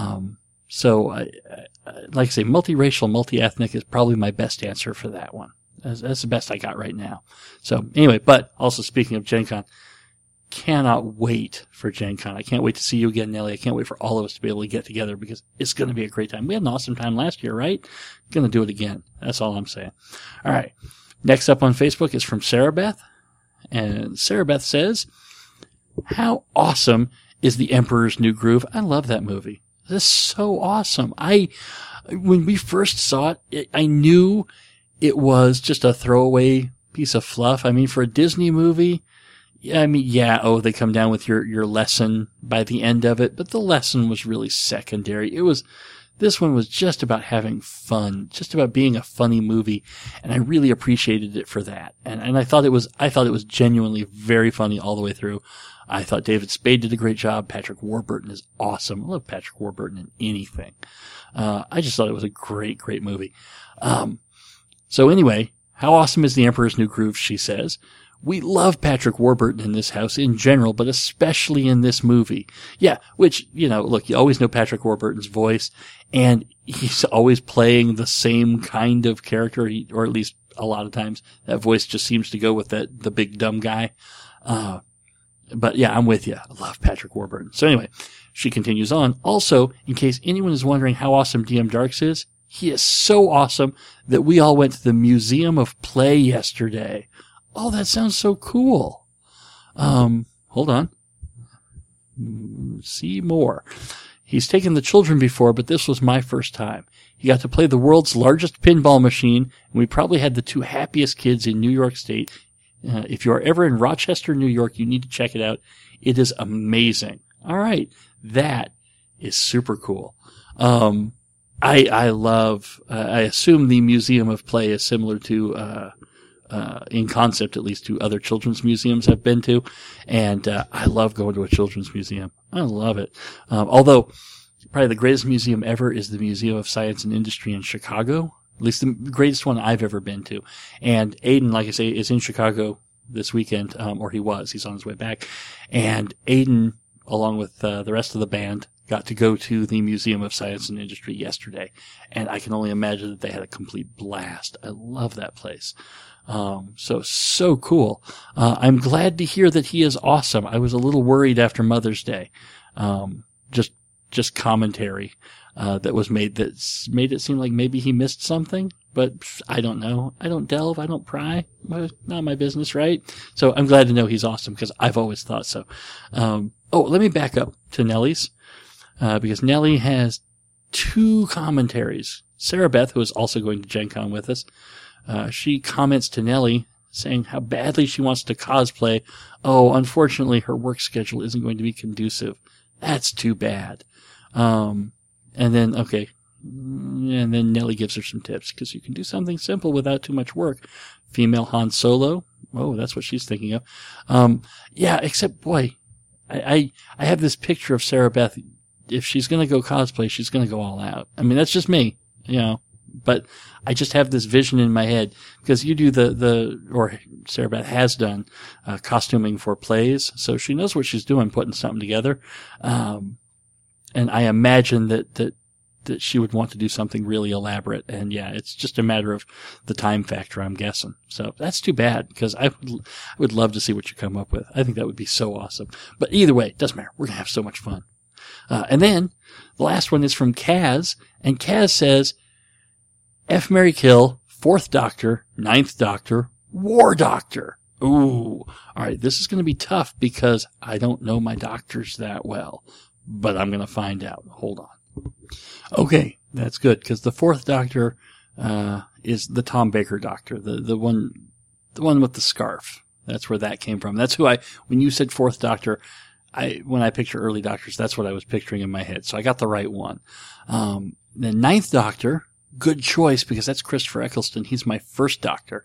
So like I say, multiracial, multi-ethnic is probably my best answer for that one. That's the best I got right now. So anyway, but also speaking of Gen Con, cannot wait for Gen Con. I can't wait to see you again, Nelly. I can't wait for all of us to be able to get together because it's going to be a great time. We had an awesome time last year, right? Going to do it again. That's all I'm saying. All right. Next up on Facebook is from Sarah Beth. And Sarah Beth says, how awesome is The Emperor's New Groove? I love that movie. This is so awesome. When we first saw it, I knew it was just a throwaway piece of fluff. I mean, for a Disney movie, they come down with your lesson by the end of it, but the lesson was really secondary. This one was just about having fun, just about being a funny movie, and I really appreciated it for that. And I thought it was genuinely very funny all the way through. I thought David Spade did a great job. Patrick Warburton is awesome. I love Patrick Warburton in anything. I just thought it was a great, great movie. So anyway, how awesome is The Emperor's New Groove, she says. We love Patrick Warburton in this house in general, but especially in this movie. Yeah, which, look, you always know Patrick Warburton's voice, and he's always playing the same kind of character, or at least a lot of times that voice just seems to go with the big dumb guy. But yeah, I'm with you. I love Patrick Warburton. So anyway, she continues on. Also, in case anyone is wondering how awesome DM Darks is, he is so awesome that we all went to the Museum of Play yesterday. Oh, that sounds so cool. Hold on. See more. He's taken the children before, but this was my first time. He got to play the world's largest pinball machine, and we probably had the two happiest kids in New York State. If you are ever in Rochester, New York, you need to check it out. It is amazing. All right. That is super cool. I love, I assume the Museum of Play is similar to, in concept, at least, to other children's museums I've been to. And, I love going to a children's museum. I love it. Although probably the greatest museum ever is the Museum of Science and Industry in Chicago. At least the greatest one I've ever been to. And Aiden, like I say, is in Chicago this weekend, or he was. He's on his way back. And Aiden, along with the rest of the band, got to go to the Museum of Science and Industry yesterday. And I can only imagine that they had a complete blast. I love that place. So cool. I'm glad to hear that he is awesome. I was a little worried after Mother's Day. Just commentary, that was made that made it seem like maybe he missed something, but I don't know. I don't delve. I don't pry. Not my business, right? So I'm glad to know he's awesome because I've always thought so. Let me back up to Nellie's, because Nellie has two commentaries. Sarah Beth, who is also going to Gen Con with us, she comments to Nellie saying how badly she wants to cosplay. Oh, unfortunately, her work schedule isn't going to be conducive. That's too bad. And then Nellie gives her some tips because you can do something simple without too much work. Female Han Solo. Oh, that's what she's thinking of. Except boy, I have this picture of Sarah Beth. If she's going to go cosplay, she's going to go all out. I mean, that's just me, but I just have this vision in my head because you do or Sarah Beth has done, costuming for plays. So she knows what she's doing, putting something together. And I imagine that she would want to do something really elaborate. And yeah, it's just a matter of the time factor, I'm guessing. So that's too bad because I would love to see what you come up with. I think that would be so awesome. But either way, it doesn't matter. We're going to have so much fun. And then the last one is from Kaz, and Kaz says, F, Marry, Kill, 4th Doctor, 9th Doctor, War Doctor. Ooh. All right. This is going to be tough because I don't know my doctors that well, but I'm going to find out. Hold on. Okay. That's good because the 4th Doctor, is the Tom Baker Doctor, the one with the scarf. That's where that came from. That's who when you said 4th Doctor, when I picture early doctors, that's what I was picturing in my head. So I got the right one. The 9th Doctor, good choice because that's Christopher Eccleston. He's my first Doctor.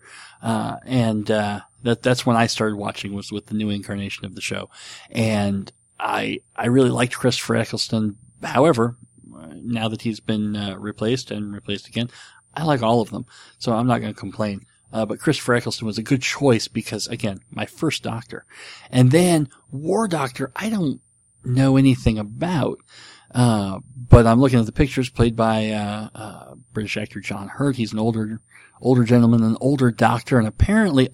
That's when I started watching was with the new incarnation of the show. And I really liked Christopher Eccleston. However, now that he's been replaced again, I like all of them. So I'm not going to complain. But Christopher Eccleston was a good choice because, again, my first Doctor. And then War Doctor, I don't know anything about. But I'm looking at the pictures played by, British actor John Hurt. He's an older gentleman, an older doctor, and apparently,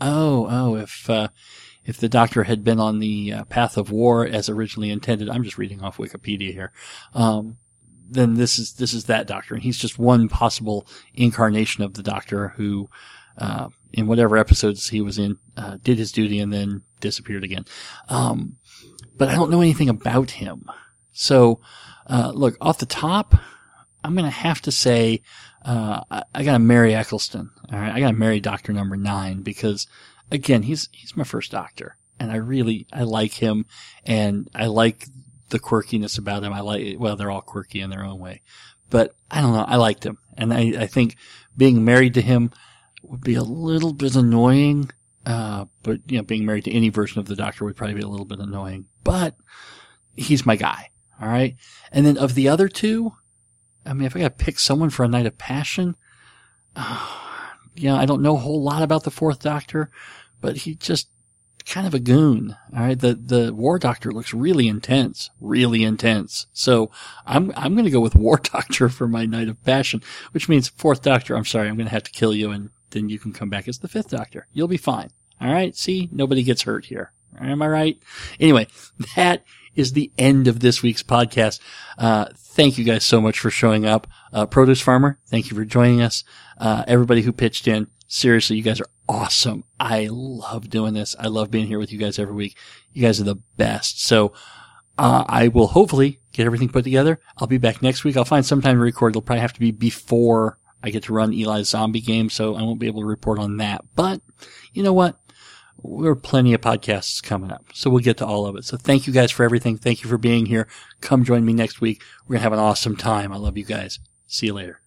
if the doctor had been on the path of war as originally intended, I'm just reading off Wikipedia here, then this is that doctor, and he's just one possible incarnation of the doctor who, in whatever episodes he was in, did his duty and then disappeared again. But I don't know anything about him. So, look, off the top, I'm going to have to say, I got to marry Eccleston. All right. I got to marry Doctor Number 9 because, again, he's my first doctor, and I like him, and I like the quirkiness about him. They're all quirky in their own way, but I don't know. I liked him, and I think being married to him would be a little bit annoying. But being married to any version of the Doctor would probably be a little bit annoying, but he's my guy. All right. And then of the other two, I mean, if I got to pick someone for A Night of Passion, I don't know a whole lot about the Fourth Doctor, but he just kind of a goon. All right. The War Doctor looks really intense. So I'm going to go with War Doctor for my Night of Passion, which means Fourth Doctor. I'm sorry. I'm going to have to kill you, and then you can come back as the Fifth Doctor. You'll be fine. All right. See, nobody gets hurt here. Am I right? Anyway, that is the end of this week's podcast. Thank you guys so much for showing up. Produce Farmer, thank you for joining us. Everybody who pitched in, seriously, you guys are awesome. I love doing this. I love being here with you guys every week. You guys are the best. So, I will hopefully get everything put together. I'll be back next week. I'll find some time to record. It'll probably have to be before I get to run Eli's zombie game, so I won't be able to report on that. But, you know what? There are plenty of podcasts coming up, so we'll get to all of it. So thank you guys for everything. Thank you for being here. Come join me next week. We're going to have an awesome time. I love you guys. See you later.